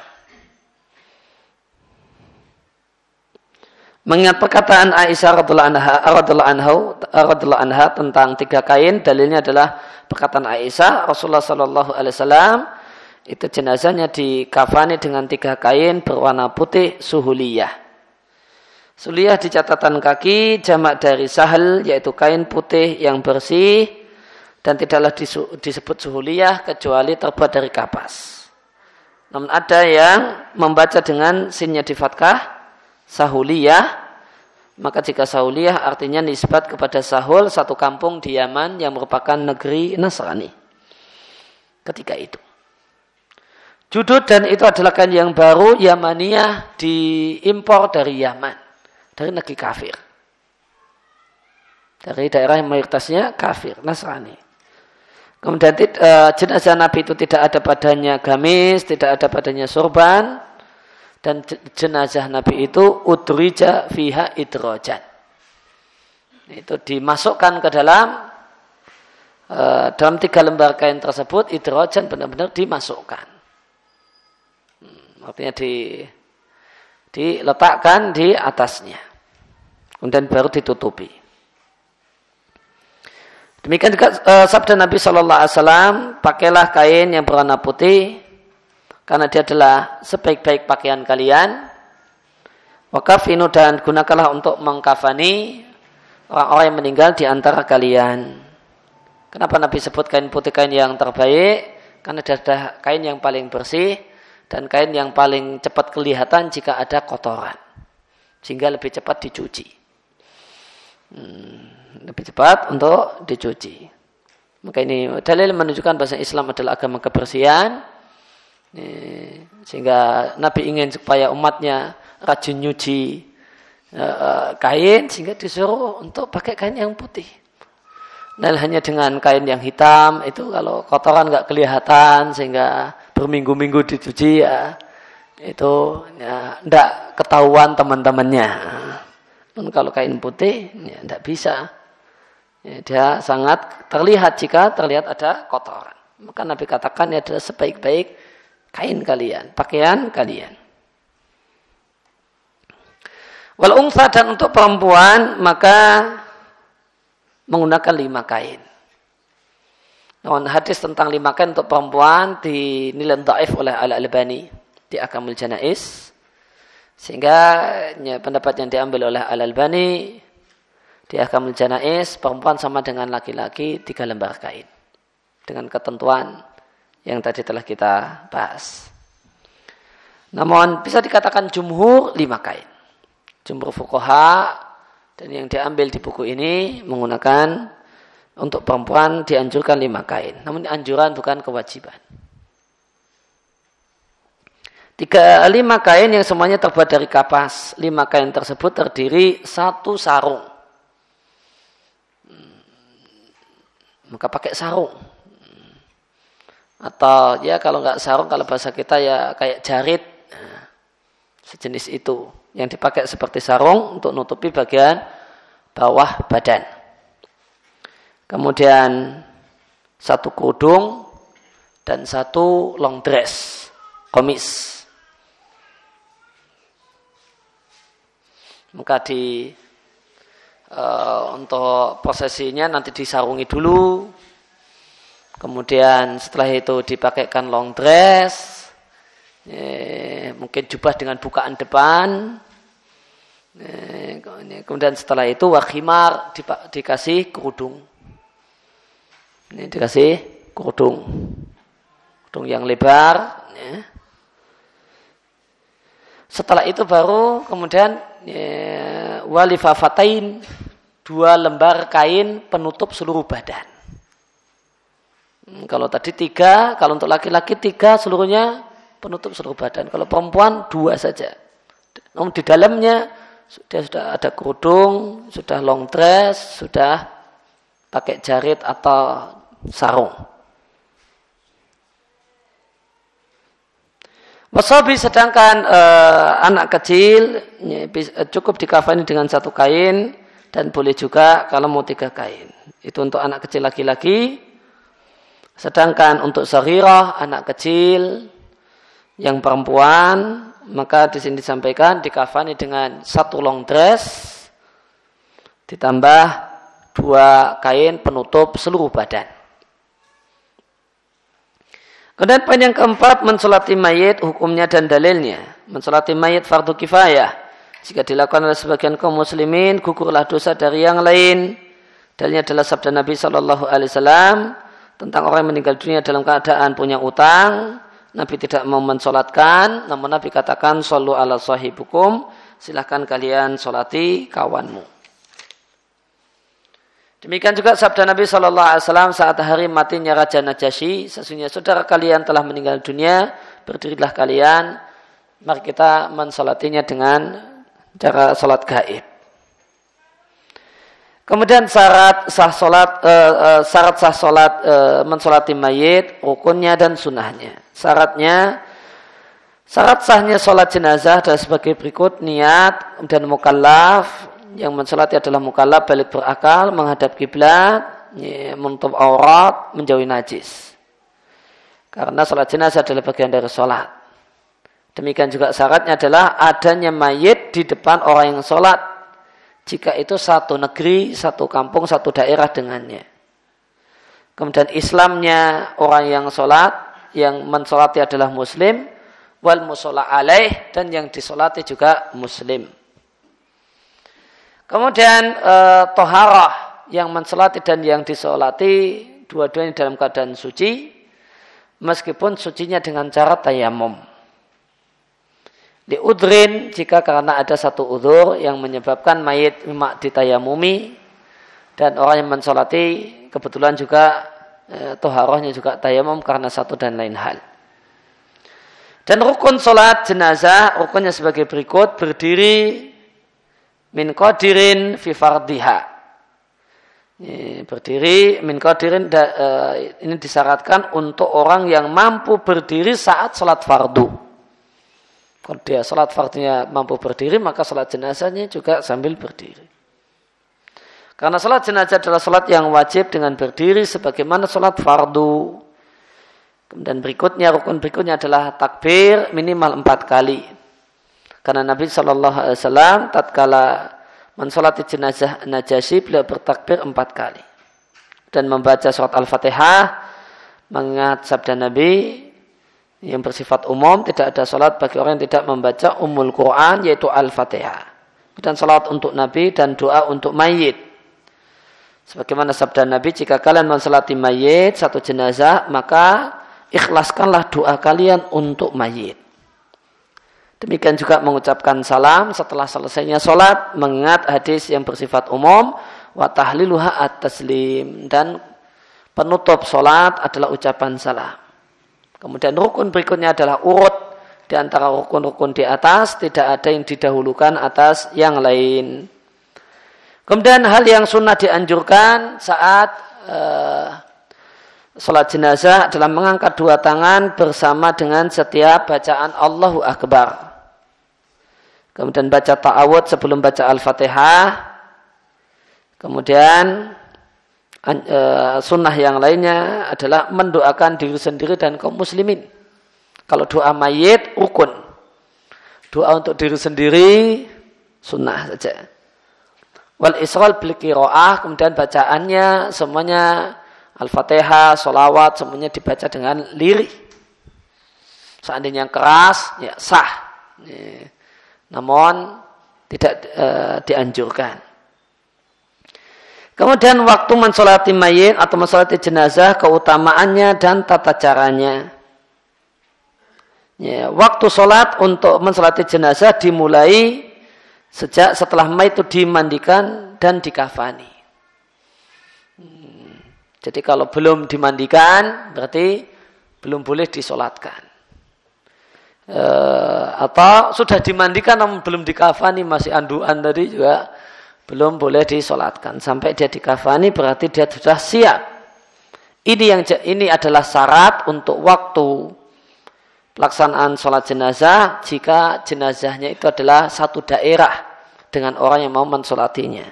Mengingat perkataan Aisyah radhiyallahu anha tentang 3 kain, dalilnya adalah perkataan Aisyah, Rasulullah sallallahu alaihi wasallam itu jenazahnya dikafani dengan 3 kain berwarna putih suhuliyah. Suliyah di catatan kaki jamak dari sahal, yaitu kain putih yang bersih dan tidaklah disebut suhuliyah kecuali terbuat dari kapas. Namun ada yang membaca dengan sinnya di fathah sahuliyah, maka jika sahuliyah artinya nisbat kepada Sahul, satu kampung di Yaman yang merupakan negeri Nasrani ketika itu. Judud, dan itu adalah kain yang baru Yamaniyah, diimpor dari Yaman, dari negeri kafir, dari daerah yang mayoritasnya kafir, Nasrani. Kemudian jenazah Nabi itu tidak ada padanya gamis, tidak ada padanya sorban, dan jenazah Nabi itu udrija fiha idrojan. Itu dimasukkan ke dalam 3 lembar kain tersebut, idrojan benar-benar dimasukkan. Artinya diletakkan di atasnya, kemudian baru ditutupi. Demikian juga sabda Nabi Shallallahu Alaihi Wasallam, pakailah kain yang berwarna putih, karena dia adalah sebaik-baik pakaian kalian. Wakafinu, dan gunakanlah untuk mengkafani orang-orang yang meninggal di antara kalian. Kenapa Nabi sebut kain putih kain yang terbaik? Karena dia adalah kain yang paling bersih dan kain yang paling cepat kelihatan jika ada kotoran, sehingga lebih cepat dicuci. Lebih cepat untuk dicuci. Maka ini dalil menunjukkan bahwa Islam adalah agama kebersihan, sehingga Nabi ingin supaya umatnya rajin nyuci kain, sehingga disuruh untuk pakai kain yang putih. Dan hanya dengan kain yang hitam itu kalau kotoran nggak kelihatan sehingga berminggu-minggu dicuci, ya itu ya nggak ketahuan teman-temannya. Dan kalau kain putih ya nggak bisa, ya, dia sangat terlihat jika terlihat ada kotoran. Maka Nabi katakan ya adalah sebaik-baik kain kalian, pakaian kalian. Wal unsa, dan untuk perempuan maka menggunakan 5 kain. Namun hadis tentang 5 kain untuk perempuan dinilai dhaif oleh Al-Albani di Ahkamul Janaiz, sehingga ya, pendapat yang diambil oleh Al-Albani di Ahkamul Janaiz, perempuan sama dengan laki-laki 3 lembar kain dengan ketentuan yang tadi telah kita bahas. Namun bisa dikatakan jumhur 5 kain. Jumhur fuqaha dan yang diambil di buku ini menggunakan untuk perempuan dianjurkan 5 kain. Namun anjuran bukan kewajiban. 5 kain yang semuanya terbuat dari kapas. 5 kain tersebut terdiri 1 sarung. Maka pakai sarung. Atau ya kalau nggak sarung, kalau bahasa kita ya kayak jarit. Sejenis itu. Yang dipakai seperti sarung untuk nutupi bagian bawah badan. Kemudian satu kerudung, dan satu long dress, komis. Maka untuk prosesinya nanti disarungi dulu, kemudian setelah itu dipakaikan long dress, mungkin jubah dengan bukaan depan, kemudian setelah itu wakhimar, dikasih kerudung. Ini dikasih kerudung yang lebar. Setelah itu baru kemudian walifafatain, 2 lembar kain penutup seluruh badan. Kalau tadi 3, kalau untuk laki-laki 3 seluruhnya penutup seluruh badan. Kalau perempuan 2 saja. Namun di dalamnya sudah ada kerudung, sudah long dress, sudah pakai jarit atau sarung. Wasabi, sedangkan anak kecil cukup dikafani dengan 1 kain, dan boleh juga kalau mau 3 kain. Itu untuk anak kecil laki-laki. Sedangkan untuk saghirah, anak kecil yang perempuan, maka di sini disampaikan dikafani dengan 1 long dress ditambah 2 kain penutup seluruh badan. Kemudian poin yang keempat, mensolati mayit, hukumnya dan dalilnya. Mensolati mayit fardu kifayah. Jika dilakukan oleh sebagian kaum muslimin, gugurlah dosa dari yang lain. Dalilnya adalah sabda Nabi SAW tentang orang yang meninggal dunia dalam keadaan punya utang. Nabi tidak mau mensolatkan, namun Nabi katakan, shollu ala sahibukum, silahkan kalian solati kawanmu. Demikian juga sabda Nabi SAW saat hari matinya Raja Najasyi, sesungguhnya saudara kalian telah meninggal dunia, berdirilah kalian, mari kita mensolatinya dengan cara solat gaib. Kemudian syarat sah solat mensolati mayit, rukunnya dan sunnahnya. Syarat sahnya solat jenazah adalah sebagai berikut: niat dan mukallaf. Yang mensolati adalah mukallaf, balik berakal, menghadap kiblat, menutup aurat, menjauhi najis. Karena solat jenazah adalah bagian dari solat. Demikian juga syaratnya adalah adanya mayit di depan orang yang solat, jika itu satu negeri, satu kampung, satu daerah dengannya. Kemudian Islamnya orang yang solat, yang mensolati adalah muslim, wal musola alaih, dan yang disolati juga muslim. Kemudian toharah, yang mensolati dan yang disolati dua-duanya dalam keadaan suci, meskipun sucinya dengan cara tayamum. Diudrin, jika karena ada satu udzur yang menyebabkan mayit ditayamumi, dan orang yang mensolati kebetulan juga toharahnya juga tayamum karena satu dan lain hal. Dan rukun solat jenazah, rukunnya sebagai berikut: berdiri min qadirin fi fardiha. Berdiri min qadirin, ini disyaratkan untuk orang yang mampu berdiri saat salat fardu. Kalau dia salat fardunya mampu berdiri, maka salat jenazahnya juga sambil berdiri. Karena salat jenazah adalah salat yang wajib dengan berdiri sebagaimana salat fardu. Kemudian berikutnya, rukun berikutnya adalah takbir minimal 4 kali. Karena Nabi SAW tatkala mensolati jenazah Najasyi, beliau bertakbir 4 kali. Dan membaca surat Al-Fatihah, mengingat sabda Nabi yang bersifat umum, tidak ada salat bagi orang yang tidak membaca Ummul Quran, yaitu Al-Fatihah. Dan salat untuk Nabi dan doa untuk mayit. Sebagaimana sabda Nabi, jika kalian mensolati mayit, satu jenazah, maka ikhlaskanlah doa kalian untuk mayit. Demikian juga mengucapkan salam setelah selesainya solat, mengingat hadis yang bersifat umum, wa tahliluha at-taslim, dan penutup solat adalah ucapan salam. Kemudian rukun berikutnya adalah urut di antara rukun-rukun di atas, tidak ada yang didahulukan atas yang lain. Kemudian hal yang sunnah dianjurkan saat salat jenazah adalah mengangkat 2 tangan bersama dengan setiap bacaan Allahu Akbar. Kemudian baca ta'awud sebelum baca Al-Fatihah. Kemudian Sunnah yang lainnya adalah mendoakan diri sendiri dan kaum muslimin. Kalau doa mayit rukun. Doa untuk diri sendiri sunnah saja. Wal isral bil qiraah, kemudian bacaannya semuanya Al-Fatihah, sholawat semuanya dibaca dengan lirih. Seandainya keras ya sah. Namun tidak dianjurkan. Kemudian waktu mensolati mayit atau mensolati jenazah, keutamaannya dan tata caranya. Ya, waktu sholat untuk mensolati jenazah dimulai sejak setelah mayit itu dimandikan dan dikafani. Jadi kalau belum dimandikan berarti belum boleh disolatkan. Atau sudah dimandikan namun belum dikafani, masih anduan tadi juga belum boleh disolatkan. Sampai dia dikafani berarti dia sudah siap. Ini adalah syarat untuk waktu pelaksanaan sholat jenazah jika jenazahnya itu adalah satu daerah dengan orang yang mau mensolatinya.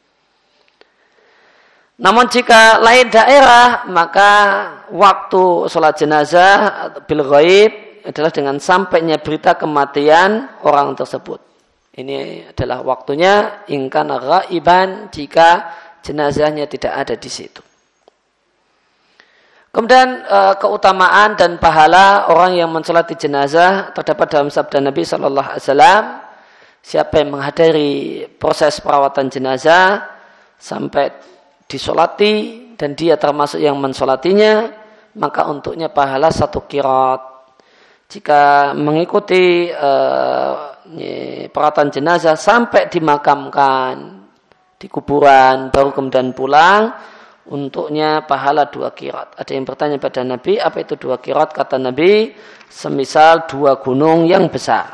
Namun jika lain daerah maka waktu sholat jenazah bil ghaib adalah dengan sampainya berita kematian orang tersebut. Ini adalah waktunya in kana ghaiban jika jenazahnya tidak ada di situ. Kemudian keutamaan dan pahala orang yang mensolati jenazah terdapat dalam sabda Nabi Sallallahu Alaihi Wasallam, siapa yang menghadiri proses perawatan jenazah sampai disolati dan dia termasuk yang mensolatinya, maka untuknya pahala 1 qirat. Jika mengikuti perawatan jenazah sampai dimakamkan di kuburan baru kemudian pulang, untuknya pahala 2 qirat. Ada yang bertanya pada Nabi, apa itu 2 qirat? Kata Nabi, semisal 2 gunung yang besar.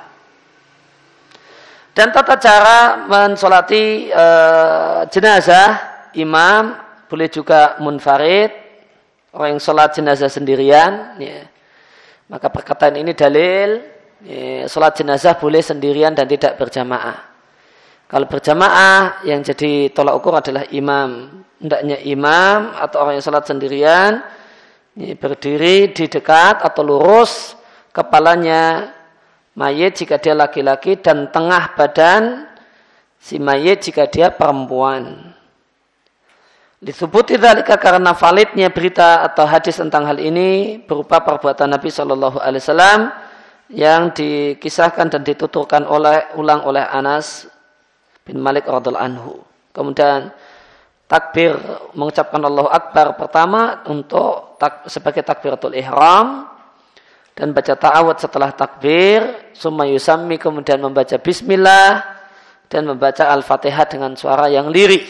Dan tata cara mensolati jenazah, imam boleh juga munfarid, orang yang sholat jenazah sendirian. Ya. Maka perkataan ini dalil, sholat jenazah boleh sendirian dan tidak berjamaah. Kalau berjamaah yang jadi tolak ukur adalah imam. Hendaknya imam atau orang yang sholat sendirian berdiri di dekat atau lurus kepalanya mayit jika dia laki-laki dan tengah badan si mayit jika dia perempuan. Disubuti dzalika karena validnya berita atau hadis tentang hal ini berupa perbuatan Nabi Shallallahu Alaihi Wasallam yang dikisahkan dan dituturkan ulang oleh Anas bin Malik radhiallahu anhu. Kemudian takbir mengucapkan Allahu Akbar pertama untuk sebagai takbiratul ihram dan baca ta'awud setelah takbir, summa yusammi kemudian membaca bismillah dan membaca al-fatihah dengan suara yang lirih.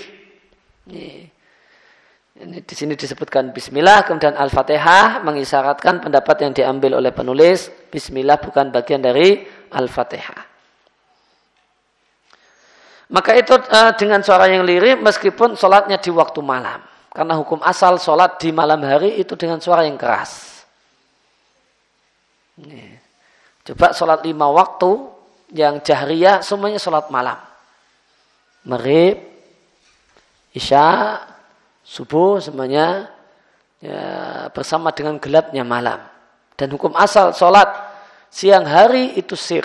Ini di sini disebutkan bismillah kemudian al-fatihah mengisyaratkan pendapat yang diambil oleh penulis bismillah bukan bagian dari al-fatihah. Maka itu dengan suara yang lirih meskipun sholatnya di waktu malam. Karena hukum asal sholat di malam hari itu dengan suara yang keras. Coba sholat 5 waktu yang jahriyah semuanya sholat malam. Maghrib, isya, subuh semuanya bersama dengan gelapnya malam. Dan hukum asal sholat siang hari itu sir.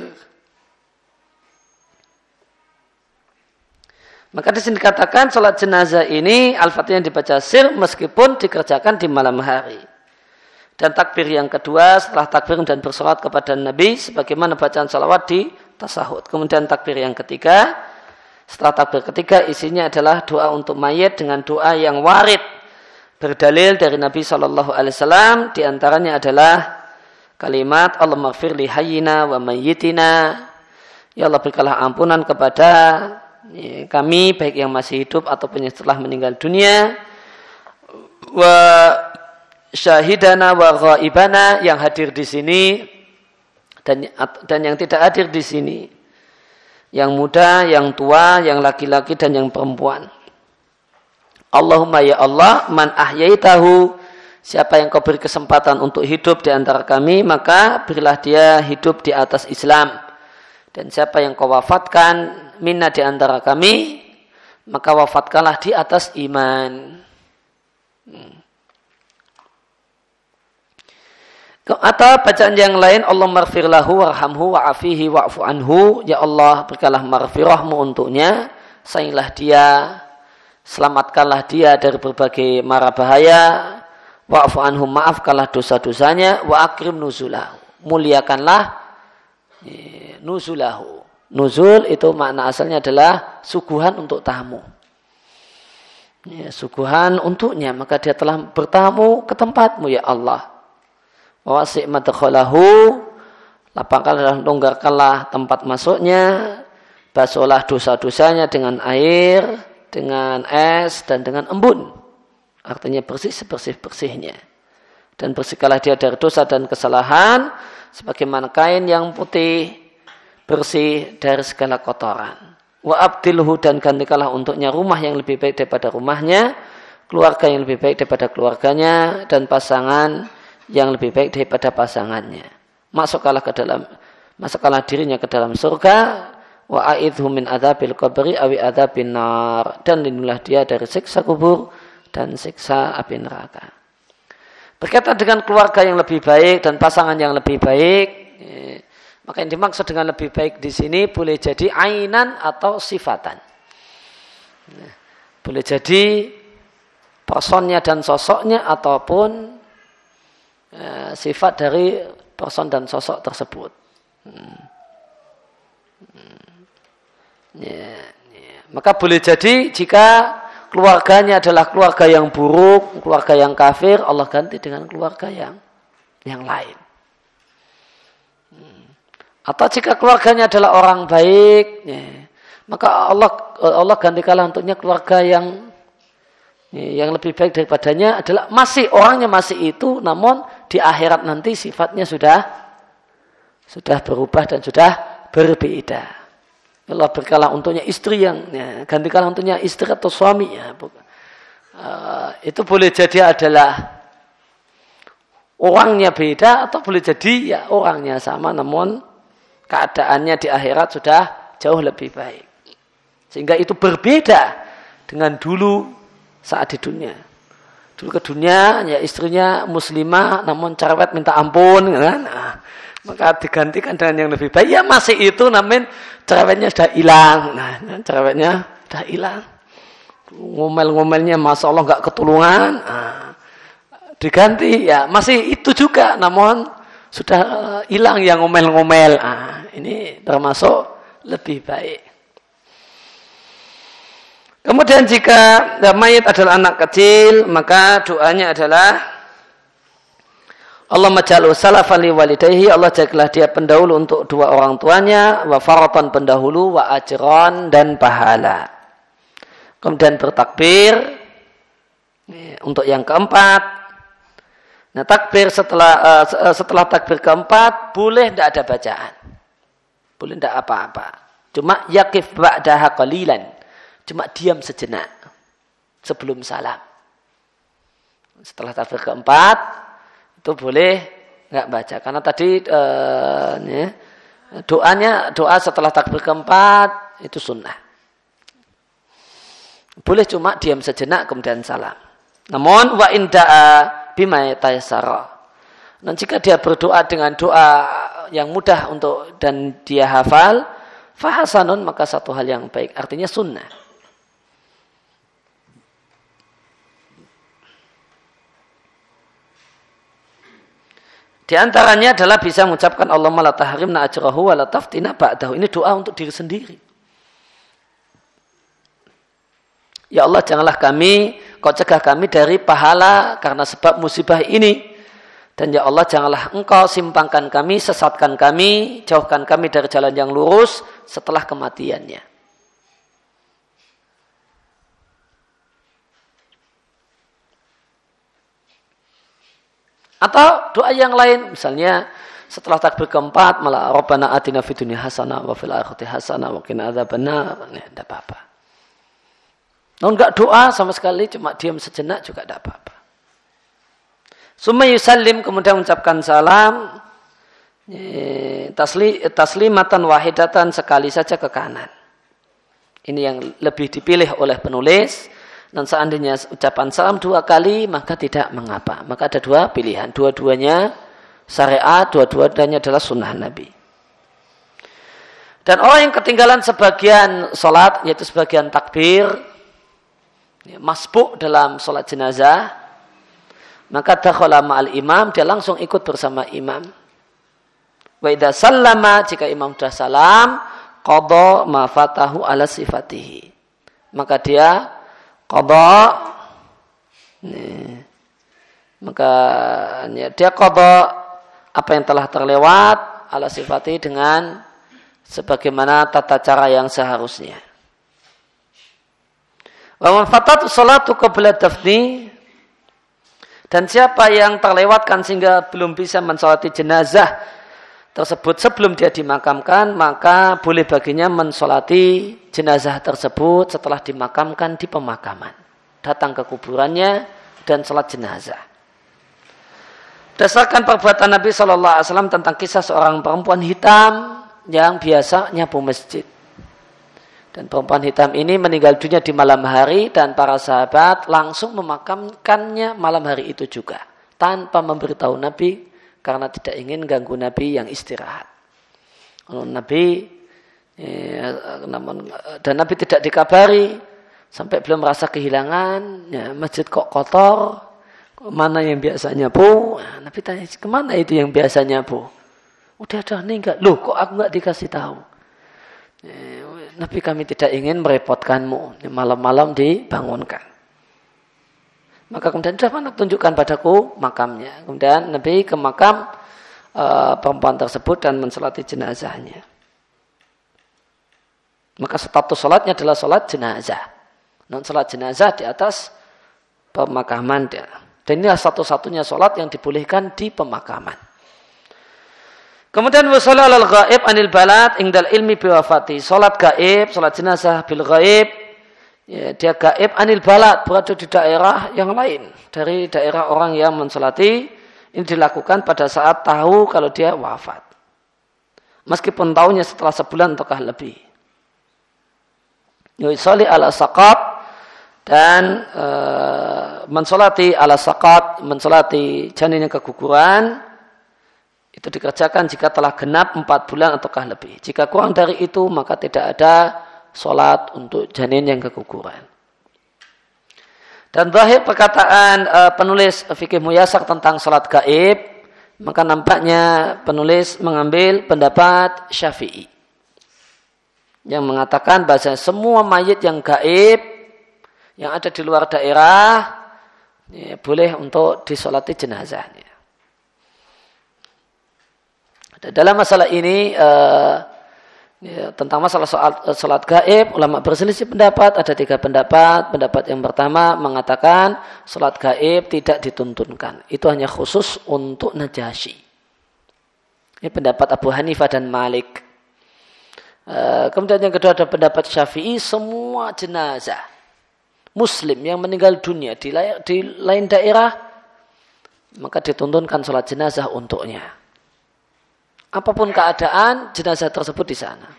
Maka di sini dikatakan sholat jenazah ini al-fatihah yang dibaca sir meskipun dikerjakan di malam hari. Dan takbir yang kedua setelah takbir dan bersolat kepada Nabi sebagaimana bacaan salawat di tasahud. Kemudian takbir yang ketiga, setelah takbir ketiga isinya adalah doa untuk mayit dengan doa yang warid berdalil dari Nabi Shallallahu Alaihi Wasallam. Di antaranya adalah kalimat Allahumma ighfir li hayyina wa mayyitina. Ya Allah berikanlah ampunan kepada kami baik yang masih hidup ataupun yang setelah meninggal dunia, wa syahidana wa ghaibana yang hadir di sini dan yang tidak hadir di sini, yang muda, yang tua, yang laki-laki dan yang perempuan. Allahumma ya Allah man ahyaitahu, siapa yang kau beri kesempatan untuk hidup di antara kami maka berilah dia hidup di atas Islam. Dan siapa yang kau wafatkan minna di antara kami, maka wafatkanlah di atas iman. Atau bacaan yang lain, Allah maghfir lahu warhamhu wa'afihi wa'fu anhu. Ya Allah, berikanlah maghfirahmu untuknya, sayangilah dia, selamatkanlah dia dari berbagai mara bahaya, wa'fu anhu, maafkanlah dosa-dosanya, wa akrim nuzulahu, muliakanlah nuzulahu. Nuzul itu makna asalnya adalah suguhan untuk tamu. Suguhan untuknya, maka dia telah bertamu ke tempatmu ya Allah. Wasi' madkhalahu, lapangkanlah dan longgarkanlah tempat masuknya, basuhlah dosa-dosanya dengan air, dengan es dan dengan embun. Artinya bersih sebersih-bersihnya. Dan bersihkanlah dia dari dosa dan kesalahan sebagaimana kain yang putih bersih dari segala kotoran. Wa abdilhu, dan gantikanlah untuknya rumah yang lebih baik daripada rumahnya, keluarga yang lebih baik daripada keluarganya, dan pasangan yang lebih baik daripada pasangannya. Masukkanlah dirinya ke dalam surga, wa a'idhu min adzabil qabri awi adzabin nar, dan lindungilah dia dari siksa kubur dan siksa api neraka. Berkaitan dengan keluarga yang lebih baik dan pasangan yang lebih baik, maka yang dimaksud dengan lebih baik di sini boleh jadi ainan atau sifatan. Boleh jadi personnya dan sosoknya ataupun sifat dari person dan sosok tersebut. Maka boleh jadi jika keluarganya adalah keluarga yang buruk, keluarga yang kafir, Allah ganti dengan keluarga yang lain. Atau jika keluarganya adalah orang baik, maka Allah gantikanlah untuknya keluarga yang lebih baik daripadanya, adalah orangnya masih itu, namun di akhirat nanti sifatnya sudah berubah dan sudah berbeda. Allah berkalah untuknya istri gantikanlah untuknya istri atau suami. Itu boleh jadi adalah orangnya beda, atau boleh jadi orangnya sama, namun keadaannya di akhirat sudah jauh lebih baik. Sehingga itu berbeda dengan dulu saat di dunia. Dulu ke dunia, istrinya muslimah, namun cerewet minta ampun, kan? Maka digantikan dengan yang lebih baik. Masih itu, namun cerewetnya sudah hilang. Cerewetnya sudah hilang. Ngomel-ngomelnya, masya Allah nggak ketulungan. Diganti, masih itu juga, namun sudah hilang yang ngomel-ngomel. Ini termasuk lebih baik. Kemudian jika mayit adalah anak kecil, maka doanya adalah Allah maj'alhu salafan li walidayhi, Allah jadilah dia pendahulu untuk dua orang tuanya, wa faratan pendahulu, wa ajran dan pahala. Kemudian bertakbir untuk yang keempat. Nah, takbir setelah takbir keempat boleh tidak ada bacaan. Boleh tidak apa-apa. Cuma yaqif ba'daha qalilan. Cuma diam sejenak sebelum salam. Setelah takbir keempat itu boleh nggak baca, karena tadi doa setelah takbir keempat itu sunnah. Boleh cuma diam sejenak kemudian salam. Namun wa inda'a bima tayassara. Dan jika dia berdoa dengan doa yang mudah dan dia hafal, fahasanun, maka satu hal yang baik, artinya sunnah. Di antaranya adalah bisa mengucapkan Allahumma la tahrimna ajrahu wa la taftina ba'dahu. Ini doa untuk diri sendiri. Ya Allah, janganlah kau cegah kami dari pahala karena sebab musibah ini. Dan ya Allah, janganlah engkau simpangkan kami, sesatkan kami, jauhkan kami dari jalan yang lurus setelah kematiannya. Atau doa yang lain, misalnya setelah takbir keempat malah Rabbana atina fid dunya hasanah wa fil akhirati hasanah wa qina adzabannar, tidak apa-apa. Namun enggak doa sama sekali, cuma diam sejenak juga tidak apa-apa. Summa yusallim, kemudian mengucapkan salam, taslimatan wahidatan, sekali saja ke kanan. Ini yang lebih dipilih oleh penulis, Dan seandainya ucapan salam 2 kali, maka tidak mengapa. Maka ada 2 pilihan. Dua-duanya syariat, dua-duanya adalah sunnah Nabi. Dan orang yang ketinggalan sebagian sholat, yaitu sebagian takbir, masbuk dalam sholat jenazah, maka dakhala ma'al imam, dia langsung ikut bersama imam. Wa idza sallama, jika imam sudah salam, qada ma fatahu ala sifatihi. Maka dia qada, maka dia qada apa yang telah terlewat ala sifatihi dengan sebagaimana tata cara yang seharusnya. Wa man fatatu sholatu qabla dafni, dan siapa yang terlewatkan sehingga belum bisa mensolati jenazah tersebut sebelum dia dimakamkan, maka boleh baginya mensolati jenazah tersebut setelah dimakamkan di pemakaman. Datang ke kuburannya dan sholat jenazah. Berdasarkan perbuatan Nabi SAW tentang kisah seorang perempuan hitam yang biasa nyapu masjid. Dan perempuan hitam ini meninggal dunia di malam hari dan para sahabat langsung memakamkannya malam hari itu juga. Tanpa memberitahu Nabi karena tidak ingin ganggu Nabi yang istirahat. Dan Nabi tidak dikabari sampai belum merasa kehilangan. Ya, masjid kok kotor, mana yang biasa nyapu? Nah, Nabi tanya, kemana itu yang biasa nyapu? Udah meninggal. Loh, kok aku nggak dikasih tahu? Nabi, kami tidak ingin merepotkanmu. Malam-malam dibangunkan. Maka kemudian sudah mana tunjukkan padaku makamnya. Kemudian Nabi ke makam perempuan tersebut dan mensolati jenazahnya. Maka status solatnya adalah solat jenazah. Non solat jenazah di atas pemakaman dia. Dan inilah satu-satunya solat yang dibolehkan di pemakaman. Kemudian wasala al ghaib anil balad indal ilmi biwafati. Salat gaib, salat jenazah bil ghaib, ya, dia gaib anil balad, berada di daerah yang lain dari daerah orang yang mensolati. Ini dilakukan pada saat tahu kalau dia wafat, meskipun tahunya setelah sebulan ataukah lebih. Yusolli ala saqat, dan mensolati ala saqat, mensolati janin yang keguguran. Itu dikerjakan jika telah genap 4 bulan ataukah lebih. Jika kurang dari itu, maka tidak ada sholat untuk janin yang keguguran. Dan zahir perkataan penulis fikih muyasar tentang sholat gaib, maka nampaknya penulis mengambil pendapat Syafi'i yang mengatakan bahwa semua mayit yang gaib yang ada di luar daerah ya, boleh untuk disolati jenazahnya. Dalam masalah ini tentang masalah sholat gaib, ulama berselisih pendapat. Ada 3 pendapat. Pendapat yang pertama mengatakan sholat gaib tidak dituntunkan. Itu hanya khusus untuk Najasyi. Ini pendapat Abu Hanifah dan Malik. Kemudian yang kedua ada pendapat Syafi'i, semua jenazah Muslim yang meninggal dunia di lain daerah, maka dituntunkan sholat jenazah untuknya. Apapun keadaan jenazah tersebut di sana.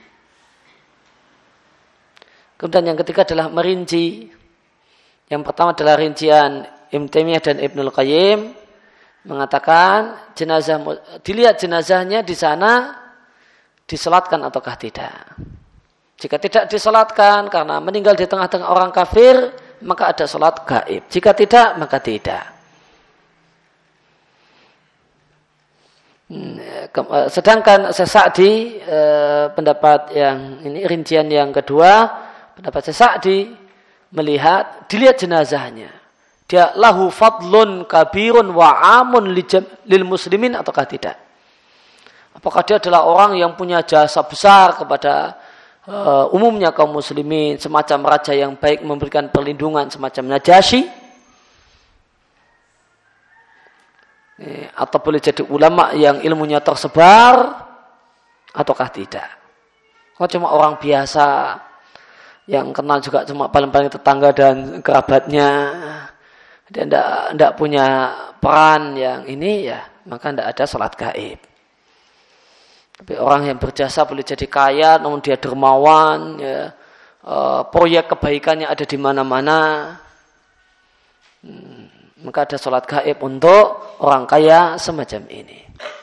Kemudian yang ketiga adalah merinci. Yang pertama adalah rincian Ibnu Taimiyah dan Ibnul Qayyim mengatakan dilihat jenazahnya di sana disolatkan ataukah tidak. Jika tidak disolatkan karena meninggal di tengah-tengah orang kafir, maka ada solat gaib. Jika tidak, maka tidak. Sedangkan Sa'di pendapat yang ini rincian yang kedua, pendapat Sa'di dilihat jenazahnya, dia lahu fadlun kabirun wa amun lil muslimin ataukah tidak. Apakah dia adalah orang yang punya jasa besar kepada umumnya kaum muslimin, semacam raja yang baik memberikan perlindungan semacam Najasyi, atau boleh jadi ulama yang ilmunya tersebar ataukah tidak. Kalau cuma orang biasa yang kenal juga cuma paling-paling tetangga dan kerabatnya, dia tidak punya peran yang ini, ya maka tidak ada sholat gaib. Tapi orang yang berjasa boleh jadi kaya, namun dia dermawan, ya, proyek kebaikannya ada di mana-mana, Maka ada sholat gaib untuk orang kaya semacam ini.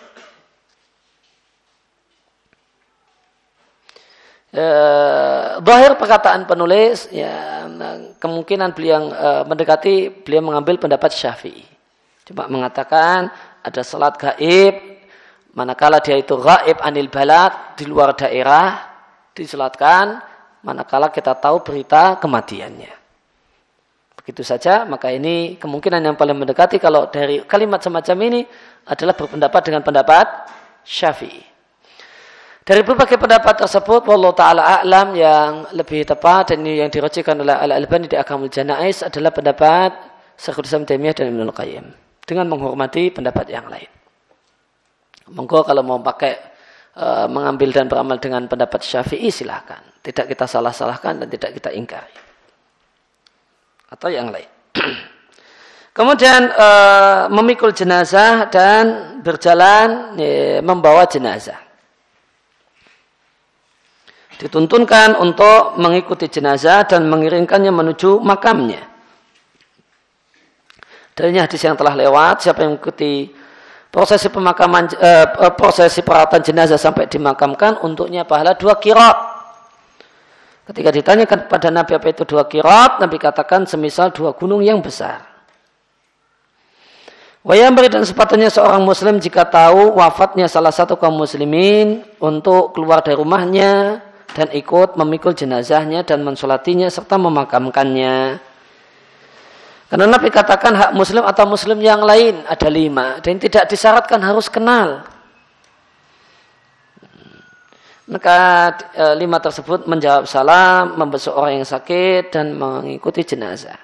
Zahir perkataan penulis, ya, kemungkinan beliau mendekati, beliau mengambil pendapat Syafi'i. Cuma mengatakan ada salat gaib, manakala dia itu gaib anil balad, di luar daerah, disalatkan, manakala kita tahu berita kematiannya. Begitu saja, maka ini kemungkinan yang paling mendekati kalau dari kalimat semacam ini adalah berpendapat dengan pendapat Syafi'i. Dari berbagai pendapat tersebut, wallahu ta'ala a'lam, yang lebih tepat dan yang dirujukkan oleh Al-Albani di Ahkamul Janaiz adalah pendapat Syekhul Islam Taimiyah dan Ibnul Qayyim, dengan menghormati pendapat yang lain. Monggo kalau mau pakai mengambil dan beramal dengan pendapat Syafi'i silahkan. Tidak kita salah-salahkan dan tidak kita ingkari. Atau yang lain. Kemudian memikul jenazah dan berjalan membawa jenazah. Dituntunkan untuk mengikuti jenazah dan mengiringkannya menuju makamnya. Dalilnya hadis yang telah lewat, siapa yang mengikuti prosesi pemakaman, prosesi perawatan jenazah sampai dimakamkan, untuknya pahala 2 qirat. Ketika ditanyakan kepada Nabi apa itu 2 qirat, Nabi katakan semisal 2 gunung yang besar. Wayambari dan sepatutnya seorang muslim jika tahu wafatnya salah satu kaum muslimin untuk keluar dari rumahnya dan ikut memikul jenazahnya dan mensolatinya serta memakamkannya. Karena Nabi katakan hak muslim atau muslim yang lain ada 5 dan tidak disyaratkan harus kenal. Maka 5 tersebut menjawab salam, membesuk orang yang sakit dan mengikuti jenazah.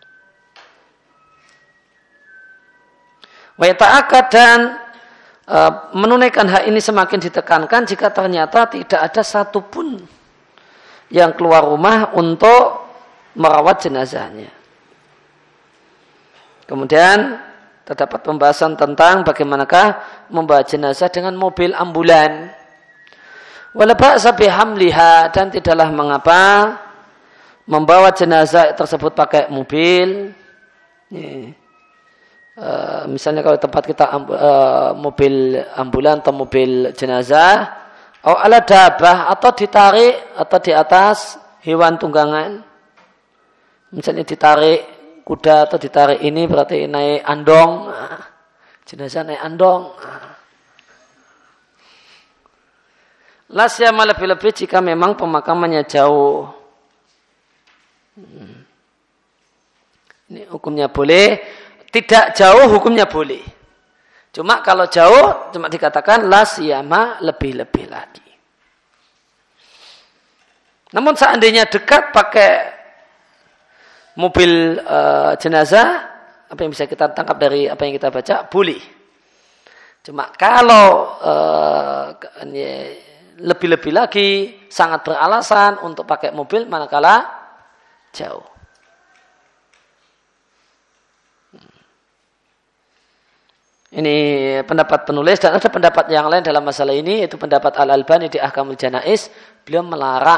Wa yata'akkad dan menunaikan hak ini semakin ditekankan jika ternyata tidak ada satupun yang keluar rumah untuk merawat jenazahnya. Kemudian terdapat pembahasan tentang bagaimanakah membawa jenazah dengan mobil ambulan. Wala ba'sa bihamliha, dan tidaklah mengapa membawa jenazah tersebut pakai mobil. Misalnya kalau tempat kita mobil ambulan atau mobil jenazah, atau ala dabah, atau ditarik atau di atas hewan tunggangan. Misalnya ditarik kuda atau ditarik ini berarti naik andong, jenazah naik andong. Lasyama lebih-lebih jika memang pemakamannya jauh. Ini hukumnya boleh. Tidak jauh hukumnya boleh. Cuma kalau jauh cuma dikatakan la siyama lebih-lebih lagi. Namun seandainya dekat pakai mobil jenazah, apa yang bisa kita tangkap dari apa yang kita baca, boleh. Cuma kalau lebih-lebih lagi sangat beralasan untuk pakai mobil manakala jauh. Ini pendapat penulis dan ada pendapat yang lain dalam masalah ini, yaitu pendapat Al-Albani di Ahkamul Janaiz. Beliau melarang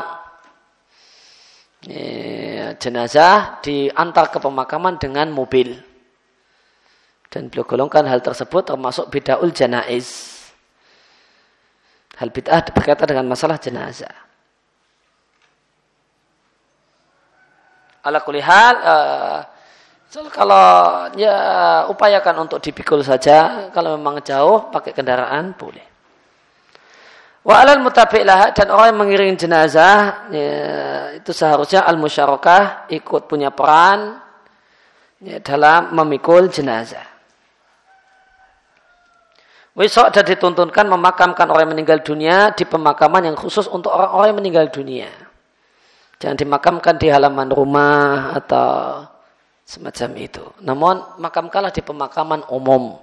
jenazah diantar ke pemakaman dengan mobil. Dan beliau golongkan hal tersebut termasuk bid'ahul janaiz. Hal bid'ah berkaitan dengan masalah jenazah. Ala kulli hal, kalau ya upayakan untuk dipikul saja. Kalau memang jauh pakai kendaraan boleh. Wa alal mutabi'lah, dan orang yang mengiring jenazah ya, itu seharusnya al-musyarakah, ikut punya peran ya, dalam memikul jenazah. Wisok dan dituntunkan memakamkan orang yang meninggal dunia di pemakaman yang khusus untuk orang-orang yang meninggal dunia. Jangan dimakamkan di halaman rumah atau semacam itu. Namun makamkanlah di pemakaman umum.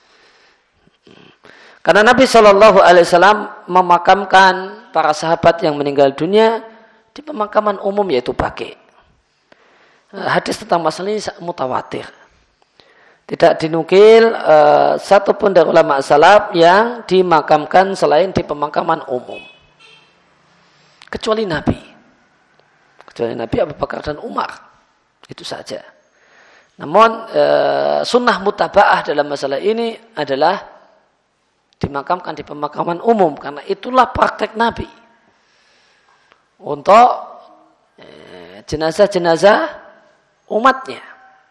Karena Nabi SAW memakamkan para sahabat yang meninggal dunia di pemakaman umum, yaitu Baqi'. Hadis tentang masalah ini mutawatir. Tidak dinukil satupun dari ulama salaf yang dimakamkan selain di pemakaman umum. Kecuali Nabi. Kecuali Nabi Abu Bakar dan Umar. Itu saja. Namun sunnah mutaba'ah dalam masalah ini adalah dimakamkan di pemakaman umum, karena itulah praktek Nabi untuk jenazah-jenazah umatnya.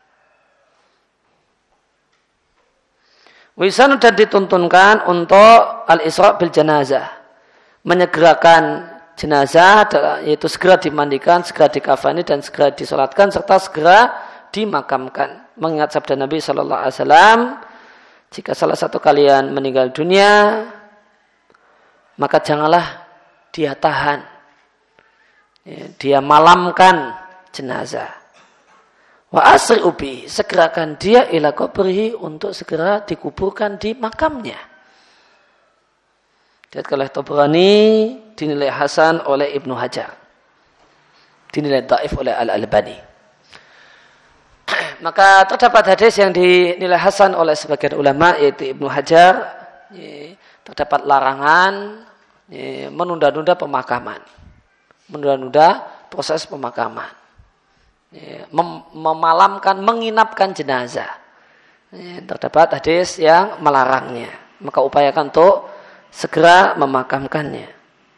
Wisanu, dan dituntunkan untuk al-isra' bil janazah, menyegerakan jenazah, yaitu segera dimandikan, segera dikafani, dan segera disolatkan, serta segera dimakamkan. Mengingat sabda Nabi Shallallahu Alaihi Wasallam, jika salah satu kalian meninggal dunia, maka janganlah dia tahan, dia malamkan jenazah. Wa asri'u bi, segerakan dia ila qabrihi, untuk segera dikuburkan di makamnya. Diriwayatkan oleh Tabrani, dinilai hasan oleh Ibnu Hajar, dinilai dhaif oleh Al-Albani. Maka terdapat hadis yang dinilai hasan oleh sebagian ulama, yaitu Ibnu Hajar. Terdapat larangan menunda-nunda pemakaman, menunda-nunda proses pemakaman, memalamkan, menginapkan jenazah. Terdapat hadis yang melarangnya. Maka upayakan untuk segera memakamkannya.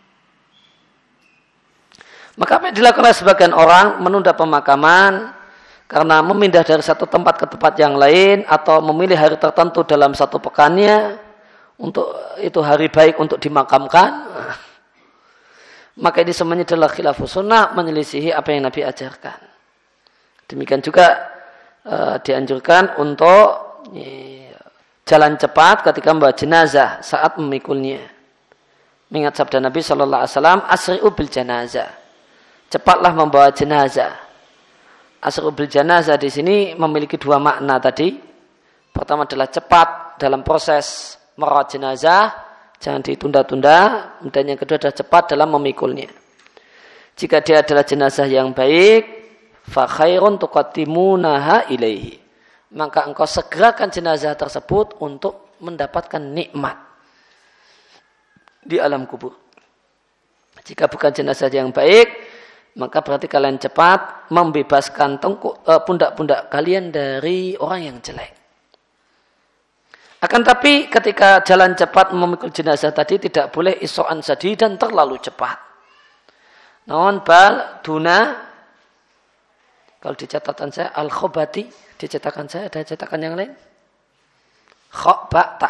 Maka apa yang dilakukan oleh sebagian orang, menunda pemakaman karena memindah dari satu tempat ke tempat yang lain, atau memilih hari tertentu dalam satu pekannya untuk itu hari baik untuk dimakamkan. Maka ini semuanya adalah khilafus sunnah, menyelisihi apa yang Nabi ajarkan. Demikian juga dianjurkan untuk jalan cepat ketika membawa jenazah saat memikulnya. Mengingat sabda Nabi Shallallahu Alaihi Wasallam, asri'u bil janazah, cepatlah membawa jenazah. Asri'u bil janazah di sini memiliki dua makna tadi. Pertama adalah cepat dalam proses merawat jenazah, jangan ditunda-tunda. Dan yang kedua adalah cepat dalam memikulnya. Jika dia adalah jenazah yang baik, fa khairun tuqaddimunaha ilaihi, maka engkau segerakan jenazah tersebut untuk mendapatkan nikmat di alam kubur. Jika bukan jenazah yang baik, maka berarti kalian cepat membebaskan pundak-pundak kalian dari orang yang jelek. Akan tapi ketika jalan cepat memikul jenazah tadi tidak boleh isro'an sadidan, terlalu cepat. Namun bal duna, kalau di catatan saya al-khobati, di cetakan saya ada cetakan yang lain. Khobata.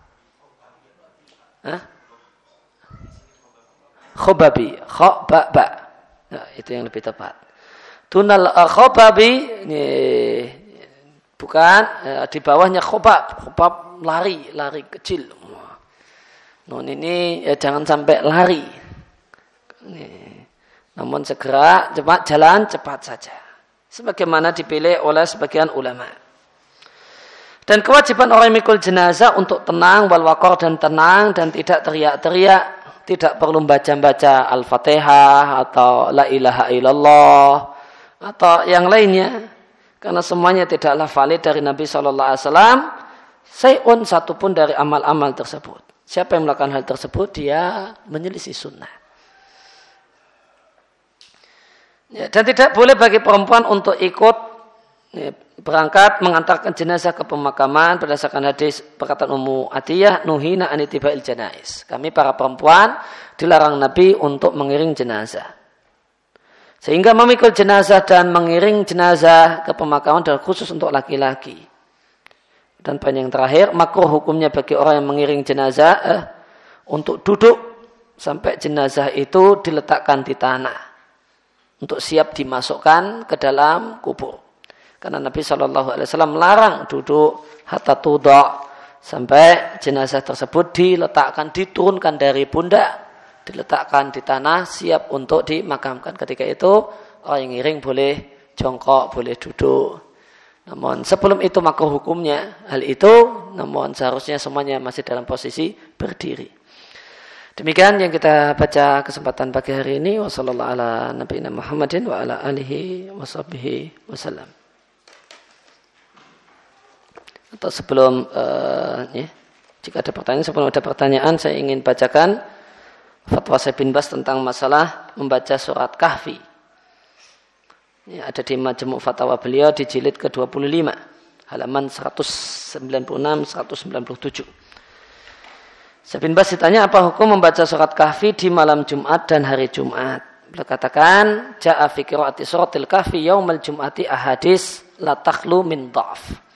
Khobabi, khobaba. Nah, itu yang lebih tepat. Dunal khobabi, bukan di bawahnya khobab. Khobab lari kecil. Nun ini jangan sampai lari. Namun segera jalan cepat saja, sebagaimana dipilih oleh sebagian ulama. Dan kewajiban orang yang mikul jenazah untuk tenang, wal waqar, dan tenang, dan tidak teriak-teriak, tidak perlu baca-baca Al-Fatihah atau La ilaha illallah atau yang lainnya, karena semuanya tidaklah valid dari Nabi SAW. Sayun satupun dari amal-amal tersebut. Siapa yang melakukan hal tersebut, dia menyelisih sunnah. Ya, dan tidak boleh bagi perempuan untuk ikut berangkat mengantarkan jenazah ke pemakaman berdasarkan hadis perkataan Ummu Atiyah, nuhina anitiba'il janais. Kami para perempuan dilarang Nabi untuk mengiring jenazah. Sehingga memikul jenazah dan mengiring jenazah ke pemakaman adalah khusus untuk laki-laki. Dan poin yang terakhir, makruh hukumnya bagi orang yang mengiring jenazah untuk duduk sampai jenazah itu diletakkan di tanah, untuk siap dimasukkan ke dalam kubur. Karena Nabi SAW melarang duduk hatta tuda', sampai jenazah tersebut diletakkan, diturunkan dari pundak, diletakkan di tanah, siap untuk dimakamkan. Ketika itu orang yang ngiring boleh jongkok, boleh duduk. Namun sebelum itu makruh hukumnya hal itu, namun seharusnya semuanya masih dalam posisi berdiri. Demikian yang kita baca kesempatan pagi hari ini. Wassallallahu ala nabiyina Muhammadin wa ala alihi washabbihi wasallam. Atau sebelum jika ada pertanyaan, sebelum ada pertanyaan, saya ingin bacakan fatwa Syekh bin Baz tentang masalah membaca surat Kahfi. Ya, ada di Majmu' Fatawa beliau di jilid ke-25 halaman 196-197. Syekh bin Baz ditanya apa hukum membaca surat Kahfi di malam Jumat dan hari Jumat. Beliau katakan ja'a fi qiraati suratil Kahfi yaumal Jum'ati ahadits la takhlu min dha'f.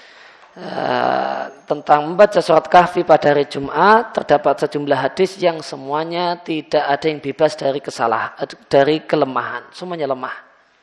Tentang membaca surat Kahfi pada hari Jumat terdapat sejumlah hadis yang semuanya tidak ada yang bebas dari dari kelemahan, semuanya lemah.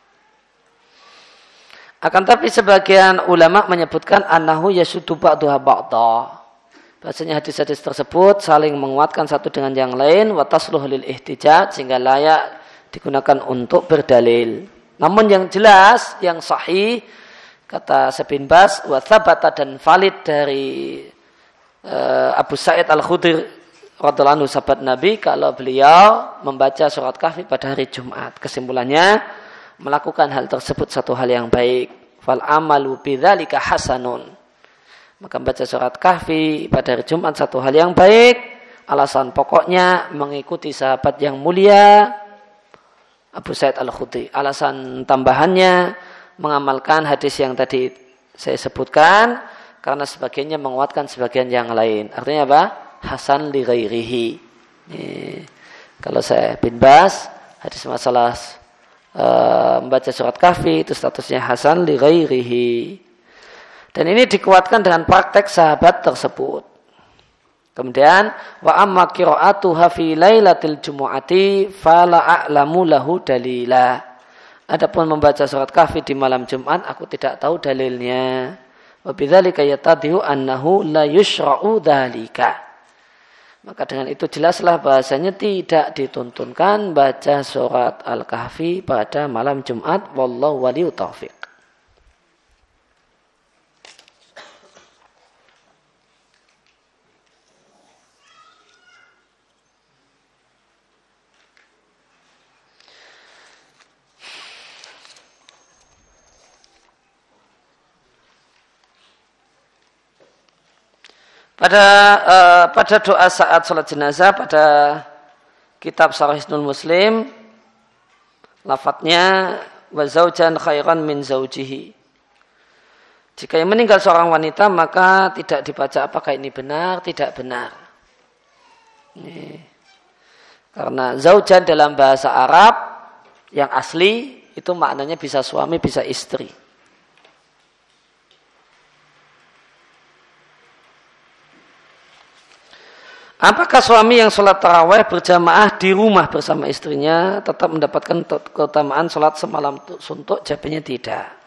Akan tapi sebagian ulama menyebutkan annahu yasuddu ba'daha ba'dha. Bahasanya hadis-hadis tersebut saling menguatkan satu dengan yang lain wa tasluh lil ihtijaj sehingga layak digunakan untuk berdalil. Namun yang jelas, yang sahih kata Syekh bin Baz wa tsabata dan valid dari Abu Sa'id Al-Khudri radhiyallahu anhu sahabat Nabi kalau beliau membaca surat Kahfi pada hari Jumat. Kesimpulannya melakukan hal tersebut satu hal yang baik. Fal amalu bidzalika hasanun. Maka membaca surat Kahfi pada hari Jumat satu hal yang baik. Alasan pokoknya mengikuti sahabat yang mulia Abu Sa'id Al-Khudri. Alasan tambahannya mengamalkan hadis yang tadi saya sebutkan karena sebagiannya menguatkan sebagian yang lain. Artinya apa? Hasan li ghairihi. Kalau saya bin Baz, hadis masalah membaca surat Kahfi itu statusnya hasan li ghairihi. Dan ini dikuatkan dengan praktek sahabat tersebut. Kemudian wa amma qira'atuha fi lailatil jumu'ati fala a'lamu lahu dalila. Adapun membaca surat Kahfi di malam Jumat aku tidak tahu dalilnya. Wa bidzalika yatadhihu annahu la yushra'u dzalika. Maka dengan itu jelaslah bahasanya tidak dituntunkan baca surat Al-Kahfi pada malam Jumat. Wallahu waliyut taufiq. Pada doa saat sholat jenazah pada kitab Syarah Hisnul Muslim lafadznya wa zaujan khairan min zaujihi. Jika yang meninggal seorang wanita maka tidak dibaca apakah ini benar, tidak benar. Ini. Karena zaujan dalam bahasa Arab yang asli itu maknanya bisa suami, bisa istri. Apakah suami yang sholat tarawih berjamaah di rumah bersama istrinya tetap mendapatkan keutamaan sholat semalam suntuk? Jawabannya tidak.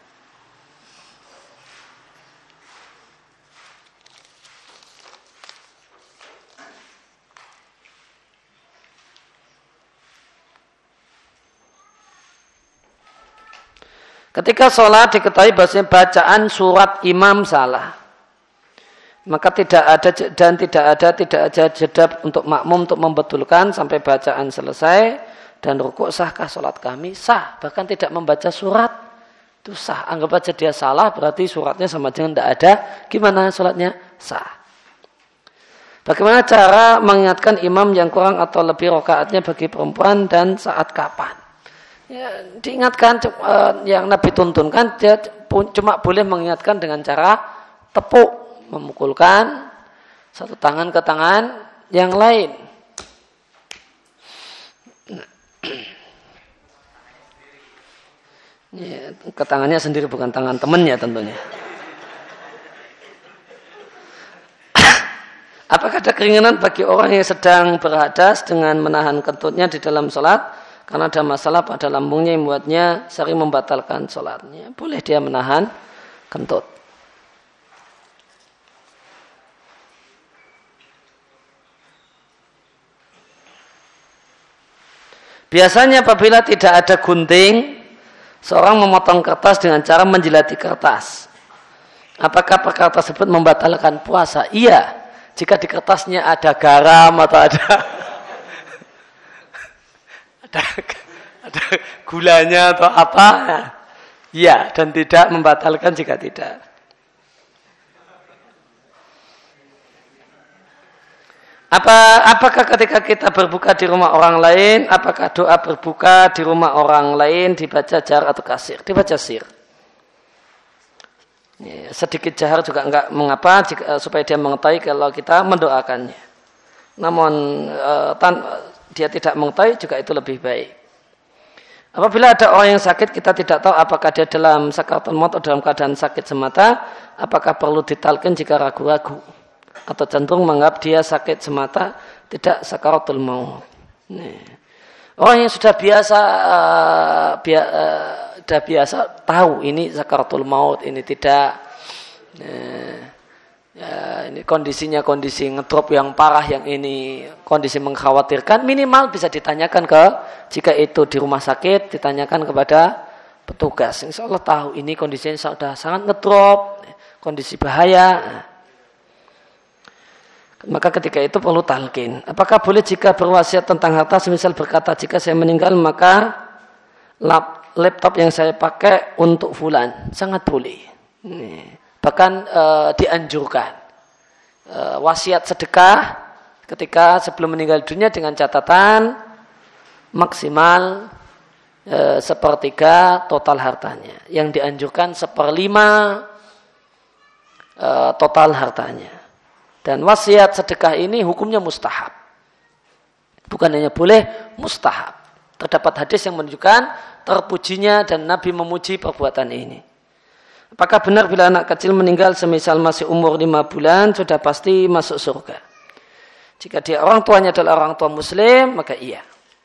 Ketika sholat diketahui bahasanya bacaan surat imam salah, maka tidak ada jeda untuk makmum untuk membetulkan sampai bacaan selesai dan rukuk. Sahkah sholat kami? Sah. Bahkan tidak membaca surat itu sah. Anggap aja dia salah berarti suratnya sama dengan tidak ada. Gimana sholatnya? Sah. Bagaimana cara mengingatkan imam yang kurang atau lebih rakaatnya bagi perempuan dan saat kapan? Ya, diingatkan yang Nabi tuntunkan dia cuma boleh mengingatkan dengan cara tepuk. Memukulkan satu tangan ke tangan yang lain. Ya, ke tangannya sendiri bukan tangan temannya tentunya. Apakah ada keringanan bagi orang yang sedang berhadas dengan menahan kentutnya di dalam sholat karena ada masalah pada lambungnya yang membuatnya sering membatalkan sholatnya? Boleh dia menahan kentut. Biasanya apabila tidak ada gunting, seorang memotong kertas dengan cara menjilati kertas. Apakah perkara tersebut membatalkan puasa? Iya, jika di kertasnya ada garam atau ada gulanya atau apa, iya, dan tidak membatalkan jika tidak. Apakah ketika kita berbuka di rumah orang lain, apakah doa berbuka di rumah orang lain dibaca jar atau kasir? Dibaca sir. Ya, sedikit jahar juga enggak mengapa supaya dia mengetahui kalau kita mendoakannya. Namun dia tidak mengetahui juga itu lebih baik. Apabila ada orang yang sakit kita tidak tahu apakah dia dalam sakaratul maut atau dalam keadaan sakit semata, apakah perlu ditalkin jika ragu-ragu atau cenderung menganggap dia sakit semata tidak sakaratul maut. Orang yang sudah biasa tahu ini sakaratul maut, ini tidak. Ini kondisinya kondisi ngedrop yang parah, yang ini kondisi mengkhawatirkan, minimal bisa ditanyakan jika itu di rumah sakit ditanyakan kepada petugas. Insya Allah tahu ini kondisinya sudah sangat ngedrop, kondisi bahaya. Maka ketika itu perlu talqin. Apakah boleh jika berwasiat tentang harta, semisal berkata jika saya meninggal maka laptop yang saya pakai untuk fulan? Sangat boleh. Bahkan dianjurkan. Wasiat sedekah ketika sebelum meninggal dunia dengan catatan maksimal sepertiga total hartanya. Yang dianjurkan 1/5 total hartanya. Dan wasiat sedekah ini hukumnya mustahab. Bukan hanya boleh, mustahab. Terdapat hadis yang menunjukkan terpujinya dan Nabi memuji perbuatan ini. Apakah benar bila anak kecil meninggal semisal masih umur 5 bulan sudah pasti masuk surga? Jika dia orang tuanya adalah orang tua muslim, maka iya.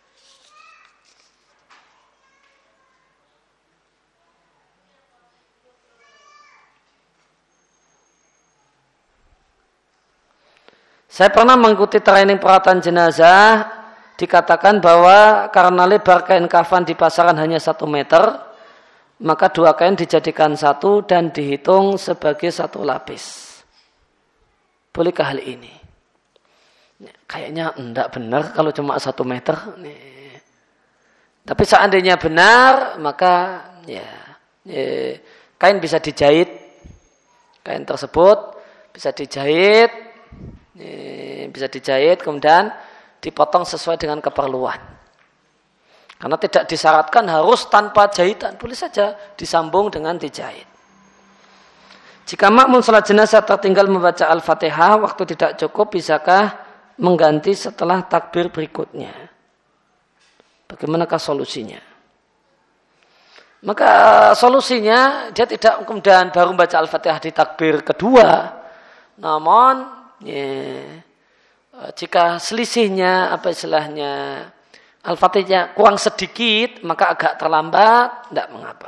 Saya pernah mengikuti training perawatan jenazah, dikatakan bahwa karena lebar kain kafan di pasaran hanya 1 meter, maka 2 kain dijadikan 1 dan dihitung sebagai 1 lapis. Bolehkah hal ini? Kayaknya enggak benar kalau cuma 1 meter. Tapi seandainya benar, maka kain bisa dijahit. Kain tersebut bisa dijahit kemudian dipotong sesuai dengan keperluan. Karena tidak disyaratkan harus tanpa jahitan, boleh saja disambung dengan dijahit. Jika makmum salat jenazah tertinggal membaca Al-Fatihah, waktu tidak cukup, bisakah mengganti setelah takbir berikutnya? Bagaimanakah solusinya? Maka solusinya dia tidak kemudian baru membaca Al-Fatihah di takbir kedua, namun jika selisihnya Al-Fatihah kurang sedikit, maka agak terlambat, tidak mengapa.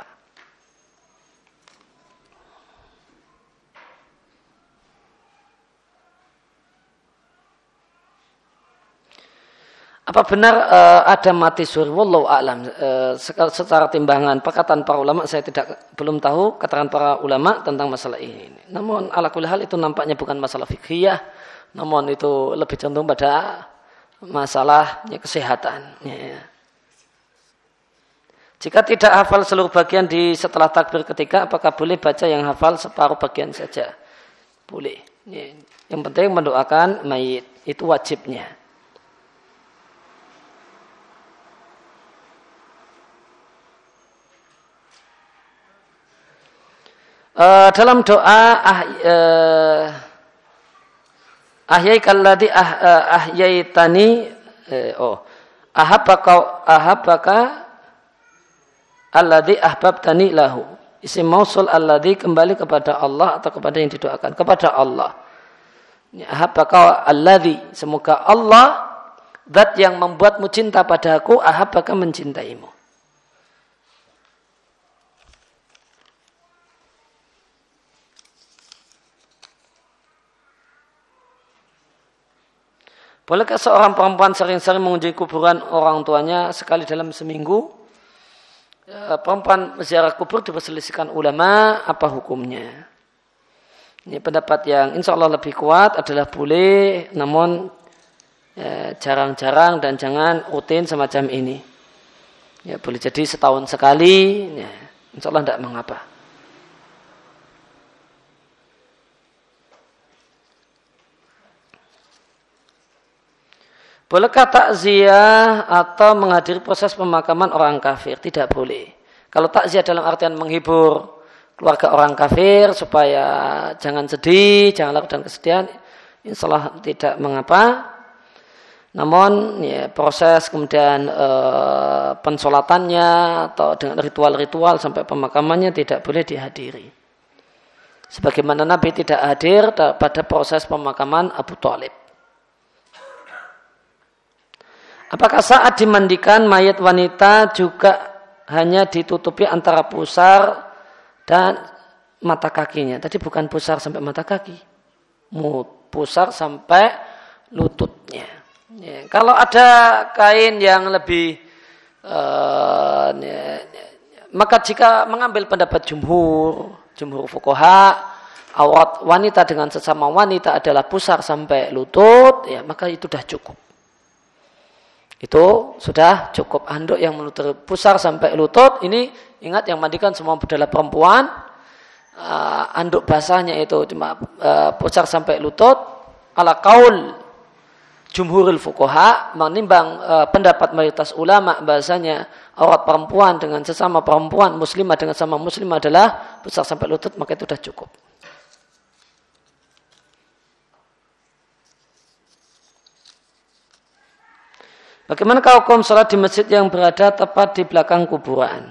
Apa benar ada mati suri? Wallahu a'lam. Secara timbangan perkataan para ulama saya belum tahu keterangan para ulama tentang masalah ini. Namun ala kulli hal itu nampaknya bukan masalah fikhiyah, namun itu lebih cenderung pada masalahnya kesehatan. Jika tidak hafal seluruh bagian di setelah takbir ketiga, apakah boleh baca yang hafal separuh bagian saja? Boleh. Yang penting mendoakan mayit, itu wajibnya. Dalam doa ahyaikal ladzi ahyaitani ahabbaka alladzi ahbabtani lahu. Isim mausul alladzi kembali kepada Allah atau kepada yang didoakan, kepada Allah. Ahabbaka alladzi, semoga Allah zat yang membuatmu cinta padaku, ahabbaka mencintaimu. Bolehkah seorang perempuan sering-sering mengunjungi kuburan orang tuanya sekali dalam seminggu? Perempuan ziarah kubur diperselisihkan ulama, apa hukumnya? Ini pendapat yang insya Allah lebih kuat adalah boleh, namun jarang-jarang dan jangan rutin semacam ini. Ya, boleh jadi setahun sekali, ya, insya Allah tidak mengapa. Bolehkah takziah atau menghadiri proses pemakaman orang kafir? Tidak boleh. Kalau takziah dalam artian menghibur keluarga orang kafir supaya jangan sedih, jangan lakukan kesedihan, insya Allah tidak mengapa. Namun ya, proses kemudian pensolatannya atau dengan ritual-ritual sampai pemakamannya tidak boleh dihadiri. Sebagaimana Nabi tidak hadir pada proses pemakaman Abu Thalib. Apakah saat dimandikan mayat wanita juga hanya ditutupi antara pusar dan mata kakinya? Tadi bukan pusar sampai mata kaki, pusar sampai lututnya. Ya, kalau ada kain yang lebih, maka jika mengambil pendapat jumhur fuqaha, aurat wanita dengan sesama wanita adalah pusar sampai lutut, ya maka itu sudah cukup. Itu sudah cukup. Handuk yang menutupi pusar sampai lutut, ini ingat yang mandikan semua adalah perempuan. Handuk basahnya itu cuma pusar sampai lutut. Ala qaul jumhurul fuqaha, menimbang pendapat mayoritas ulama bahasanya aurat perempuan dengan sesama perempuan, muslimah dengan sama muslimah adalah pusar sampai lutut, maka itu sudah cukup. Bagaimana hukum sholat di masjid yang berada tepat di belakang kuburan?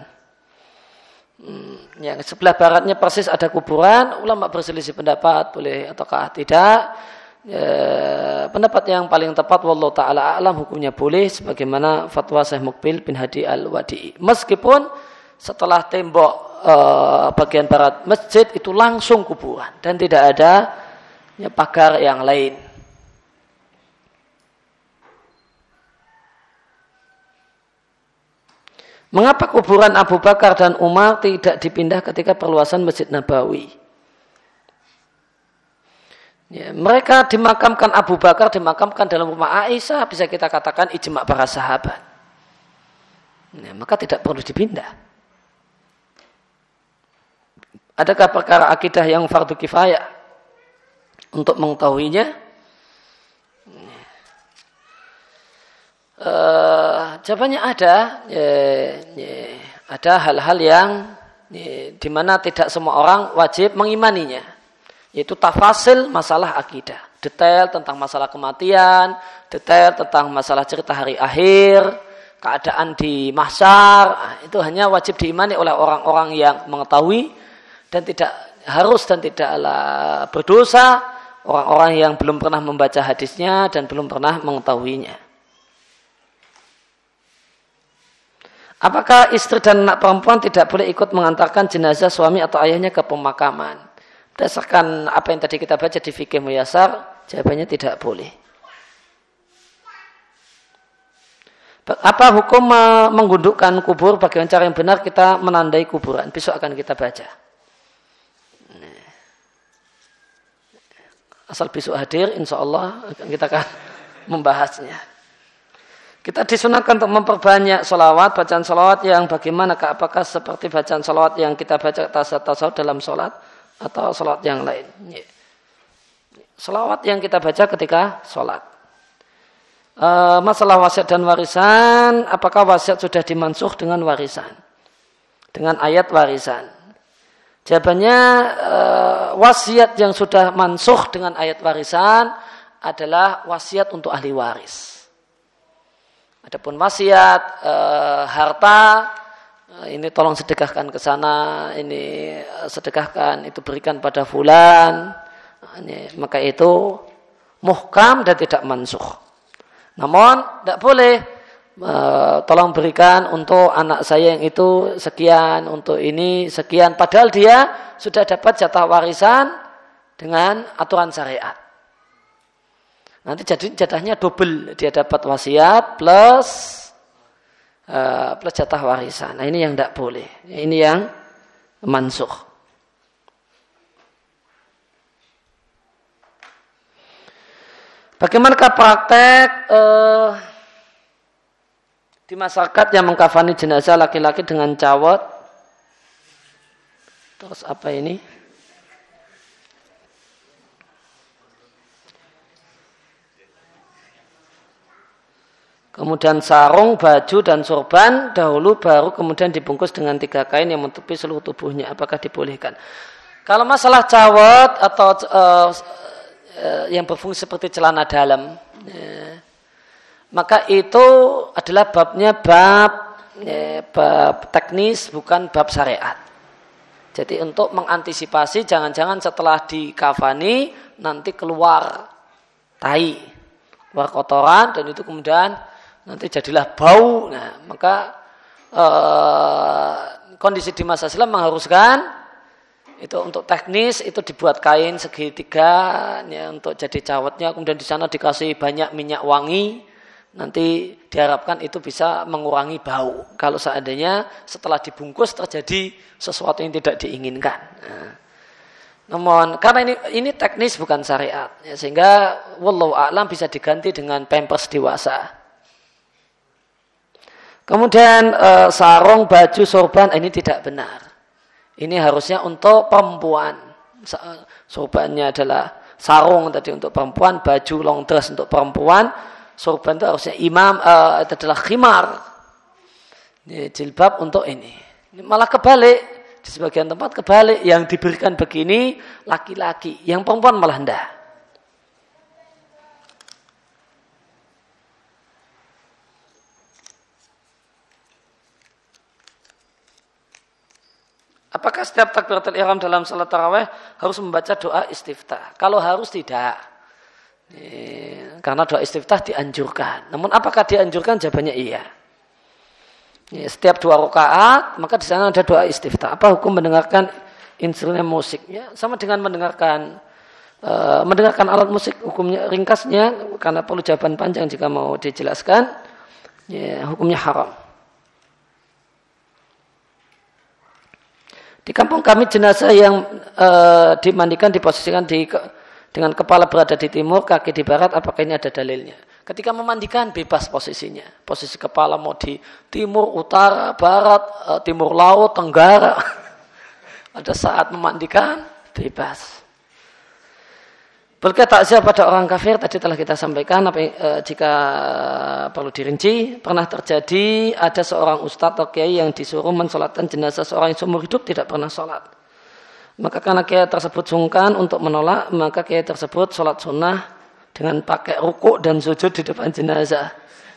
Yang sebelah baratnya persis ada kuburan, ulama berselisih pendapat boleh ataukah tidak. Pendapat yang paling tepat wallahu taala alam hukumnya boleh, sebagaimana fatwa Syekh Muqbil bin Hadi Al-Wadi'i. Meskipun setelah tembok bagian barat masjid itu langsung kuburan dan tidak ada pagar yang lain. Mengapa kuburan Abu Bakar dan Umar tidak dipindah ketika perluasan Masjid Nabawi? Ya, mereka dimakamkan, Abu Bakar dimakamkan dalam rumah Aisyah, bisa kita katakan ijma' para sahabat. Ya, maka tidak perlu dipindah. Adakah perkara akidah yang fardu kifayah untuk mengetahuinya? Jawabannya ada. Ada hal-hal yang di mana tidak semua orang wajib mengimaninya, yaitu tafasil masalah akidah, detail tentang masalah kematian, detail tentang masalah cerita hari akhir, keadaan di mahsyar. Itu hanya wajib diimani oleh orang-orang yang mengetahui dan tidak harus dan tidaklah berdosa orang-orang yang belum pernah membaca hadisnya dan belum pernah mengetahuinya. Apakah istri dan anak perempuan tidak boleh ikut mengantarkan jenazah suami atau ayahnya ke pemakaman? Berdasarkan apa yang tadi kita baca di Fiqh Muyasar, jawabannya tidak boleh. Apa hukum menggundukkan kubur? Bagaimana cara yang benar kita menandai kuburan? Besok akan kita baca. Asal besok hadir, insya Allah kita akan membahasnya. Kita disunahkan untuk memperbanyak sholawat, bacaan sholawat yang bagaimana? Apakah seperti bacaan sholawat yang kita baca tasawuf dalam sholat atau sholawat yang lain? Sholawat yang kita baca ketika sholat. Masalah wasiat dan warisan, apakah wasiat sudah dimansuh dengan warisan? Dengan ayat warisan. Jawabannya wasiat yang sudah mansuh dengan ayat warisan adalah wasiat untuk ahli waris. Adapun wasiat harta, ini tolong sedekahkan ke sana, ini sedekahkan, itu berikan pada fulan, maka itu muhkam dan tidak mansuh. Namun tidak boleh tolong berikan untuk anak saya yang itu sekian, untuk ini sekian, padahal dia sudah dapat jatah warisan dengan aturan syariat. Nanti jadi jatahnya double, dia dapat wasiat plus jatah warisan. Nah ini yang tidak boleh, ini yang mansuh. Bagaimanakah praktek di masyarakat yang mengkafani jenazah laki-laki dengan cawat? Terus apa ini? Kemudian sarung, baju, dan sorban dahulu baru kemudian dibungkus dengan 3 kain yang menutupi seluruh tubuhnya. Apakah dibolehkan? Kalau masalah cawat atau yang berfungsi seperti celana dalam, maka itu adalah babnya bab teknis bukan bab syariat. Jadi untuk mengantisipasi jangan-jangan setelah dikafani nanti keluar tai, keluar kotoran dan itu kemudian nanti jadilah bau. Nah, maka kondisi di masa silam mengharuskan itu untuk teknis itu dibuat kain segitiga ya, untuk jadi cawatnya. Kemudian di sana dikasih banyak minyak wangi. Nanti diharapkan itu bisa mengurangi bau. Kalau seandainya setelah dibungkus terjadi sesuatu yang tidak diinginkan. Nah, namun karena ini teknis bukan syariat, ya, sehingga wallahu a'lam bisa diganti dengan pampers dewasa. Kemudian sarung, baju, sorban ini tidak benar. Ini harusnya untuk perempuan. Sorbannya adalah sarung tadi untuk perempuan, baju long dress untuk perempuan, sorban itu harusnya itu adalah khimar. Ini jilbab untuk ini. Malah kebalik, di sebagian tempat kebalik, yang diberikan begini laki-laki, yang perempuan malah enggak. Apakah setiap takbiratul ihram dalam salat tarawih harus membaca doa istiftah? Kalau harus tidak. Karena doa istiftah dianjurkan. Namun apakah dianjurkan? Jawabannya iya. Setiap 2 rakaat maka di sana ada doa istiftah. Apa hukum mendengarkan instrumen musik? Ya, sama dengan mendengarkan alat musik. Hukumnya ringkasnya karena perlu jawaban panjang jika mau dijelaskan. Ya, hukumnya haram. Di kampung kami jenazah yang dimandikan diposisikan dengan kepala berada di timur, kaki di barat. Apakah ini ada dalilnya? Ketika memandikan bebas posisinya. Posisi kepala mau di timur, utara, barat, timur laut, tenggara. Ada saat memandikan bebas. Berkait takziah pada orang kafir tadi telah kita sampaikan. Jika perlu dirinci, pernah terjadi ada seorang ustadz atau kiai yang disuruh mensolatkan jenazah seorang yang seumur hidup tidak pernah solat. Maka karena kiai tersebut sungkan untuk menolak, maka kiai tersebut solat sunnah dengan pakai rukuk dan sujud di depan jenazah.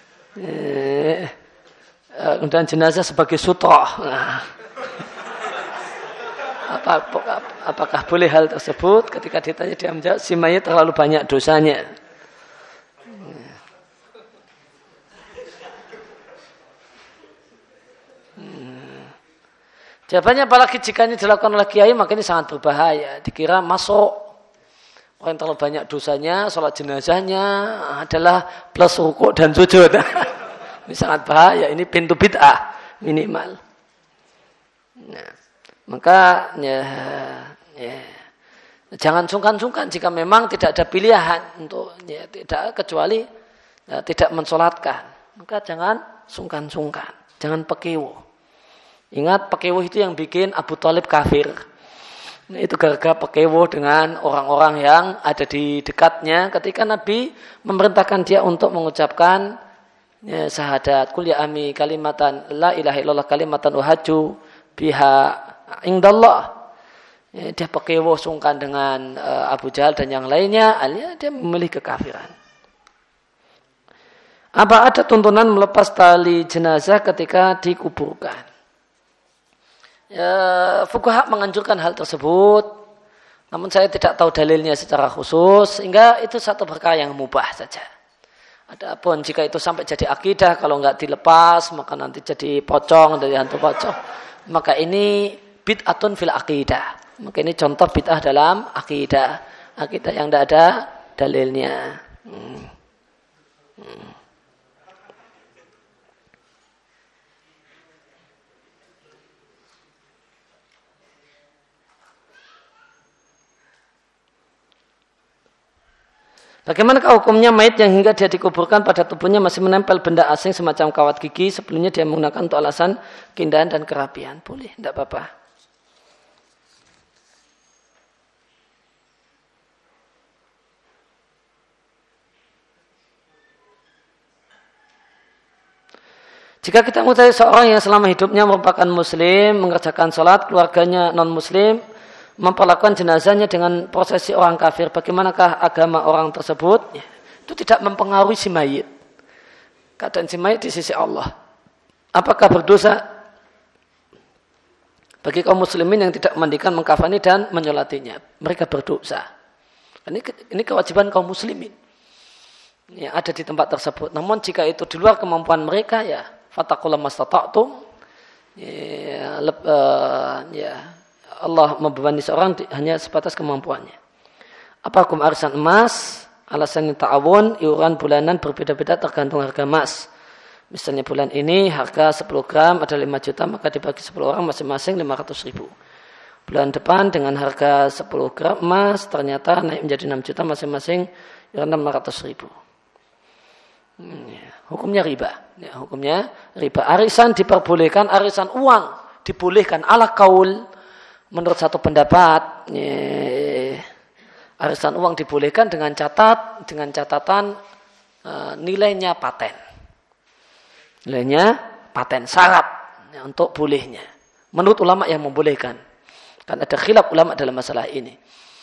Kemudian jenazah sebagai sutroh. Apakah boleh hal tersebut? Ketika ditanya dia menjawab, si mayit terlalu banyak dosanya. Jawabannya apalagi jika ini dilakukan oleh kiai, maka ini sangat berbahaya. Dikira masuk orang yang terlalu banyak dosanya, sholat jenazahnya adalah plus rukuk dan sujud. Ini sangat bahaya. Ini pintu bid'ah minimal. Nah. Maka jangan sungkan-sungkan jika memang tidak ada pilihan untuk tidak kecuali tidak mensolatkan. Maka jangan sungkan-sungkan, jangan pekewo. Ingat pekewo itu yang bikin Abu Thalib kafir. Itu gara-gara pekewo dengan orang-orang yang ada di dekatnya ketika Nabi memerintahkan dia untuk mengucapkan syahadat kul ya ami kalimatan la ilaha illallah kalimatan uhaju biha indallah. Dia pekewo sungkan dengan Abu Jahal dan yang lainnya, alias dia memilih kekafiran. Apa ada tuntunan melepas tali jenazah ketika dikuburkan? Fuqaha menganjurkan hal tersebut, namun saya tidak tahu dalilnya secara khusus, sehingga itu satu perkara yang mubah saja. Adapun jika itu sampai jadi akidah, kalau enggak dilepas maka nanti jadi pocong dari hantu pocong. Maka ini bid'atun fil aqidah. Maka ini contoh bid'ah dalam aqidah. Aqidah yang tidak ada dalilnya. Bagaimanakah hukumnya mayit yang hingga dia dikuburkan pada tubuhnya masih menempel benda asing semacam kawat gigi sebelumnya dia menggunakan untuk alasan keindahan dan kerapian? Boleh, tidak apa-apa. Jika kita mengetahui seorang yang selama hidupnya merupakan muslim, mengerjakan sholat, keluarganya non-muslim, memperlakukan jenazahnya dengan prosesi orang kafir, bagaimanakah agama orang tersebut? Itu tidak mempengaruhi si mayit. Keadaan si mayit di sisi Allah. Apakah berdosa bagi kaum muslimin yang tidak memandikan, mengkafani dan menyolatinya? Mereka berdosa. Ini kewajiban kaum muslimin yang ada di tempat tersebut. Namun jika itu di luar kemampuan mereka, ya fattaqullaha mastata'tum. Allah membebani seorang hanya sebatas kemampuannya. Apa hukum arisan emas? Alasannya ta'awun, iuran bulanan berbeda-beda tergantung harga emas. Misalnya bulan ini harga 10 gram ada 5 juta, maka dibagi 10 orang masing-masing 500 ribu. Bulan depan dengan harga 10 gram emas ternyata naik menjadi 6 juta masing-masing iuran 600 ribu. Hukumnya riba. Ya, hukumnya riba. Arisan diperbolehkan, arisan uang dibolehkan ala kaul. Menurut satu pendapat, arisan uang dibolehkan dengan catatan nilainya paten. Nilainya paten syarat ya, untuk bolehnya. Menurut ulama yang membolehkan. Kan ada khilaf ulama dalam masalah ini.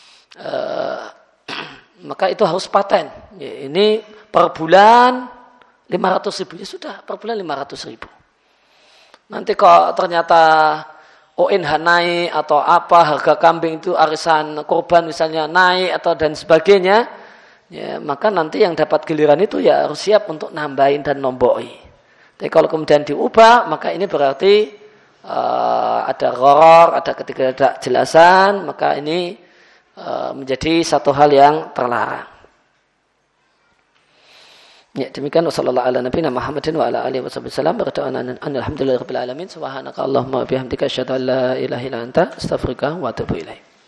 Maka itu harus paten. Ya, ini per bulan 500 ribu. Ya sudah, per bulan 500 ribu. Nanti kalau ternyata ONH naik atau apa, harga kambing itu arisan korban misalnya naik atau dan sebagainya, ya, maka nanti yang dapat giliran itu ya harus siap untuk nambahin dan nomboi. Tapi kalau kemudian diubah, maka ini berarti ada gharar, ada ketidakjelasan, maka ini menjadi satu hal yang terlarang. Ya, demikian wasallallahu ala nabiyina Muhammadin wa ala alihi wasallam berdoa alhamdulillahirabbil alamin subhanakallahumma wa bihamdika asyhadu an la ilaha illa anta astaghfiruka wa atubu ilaik.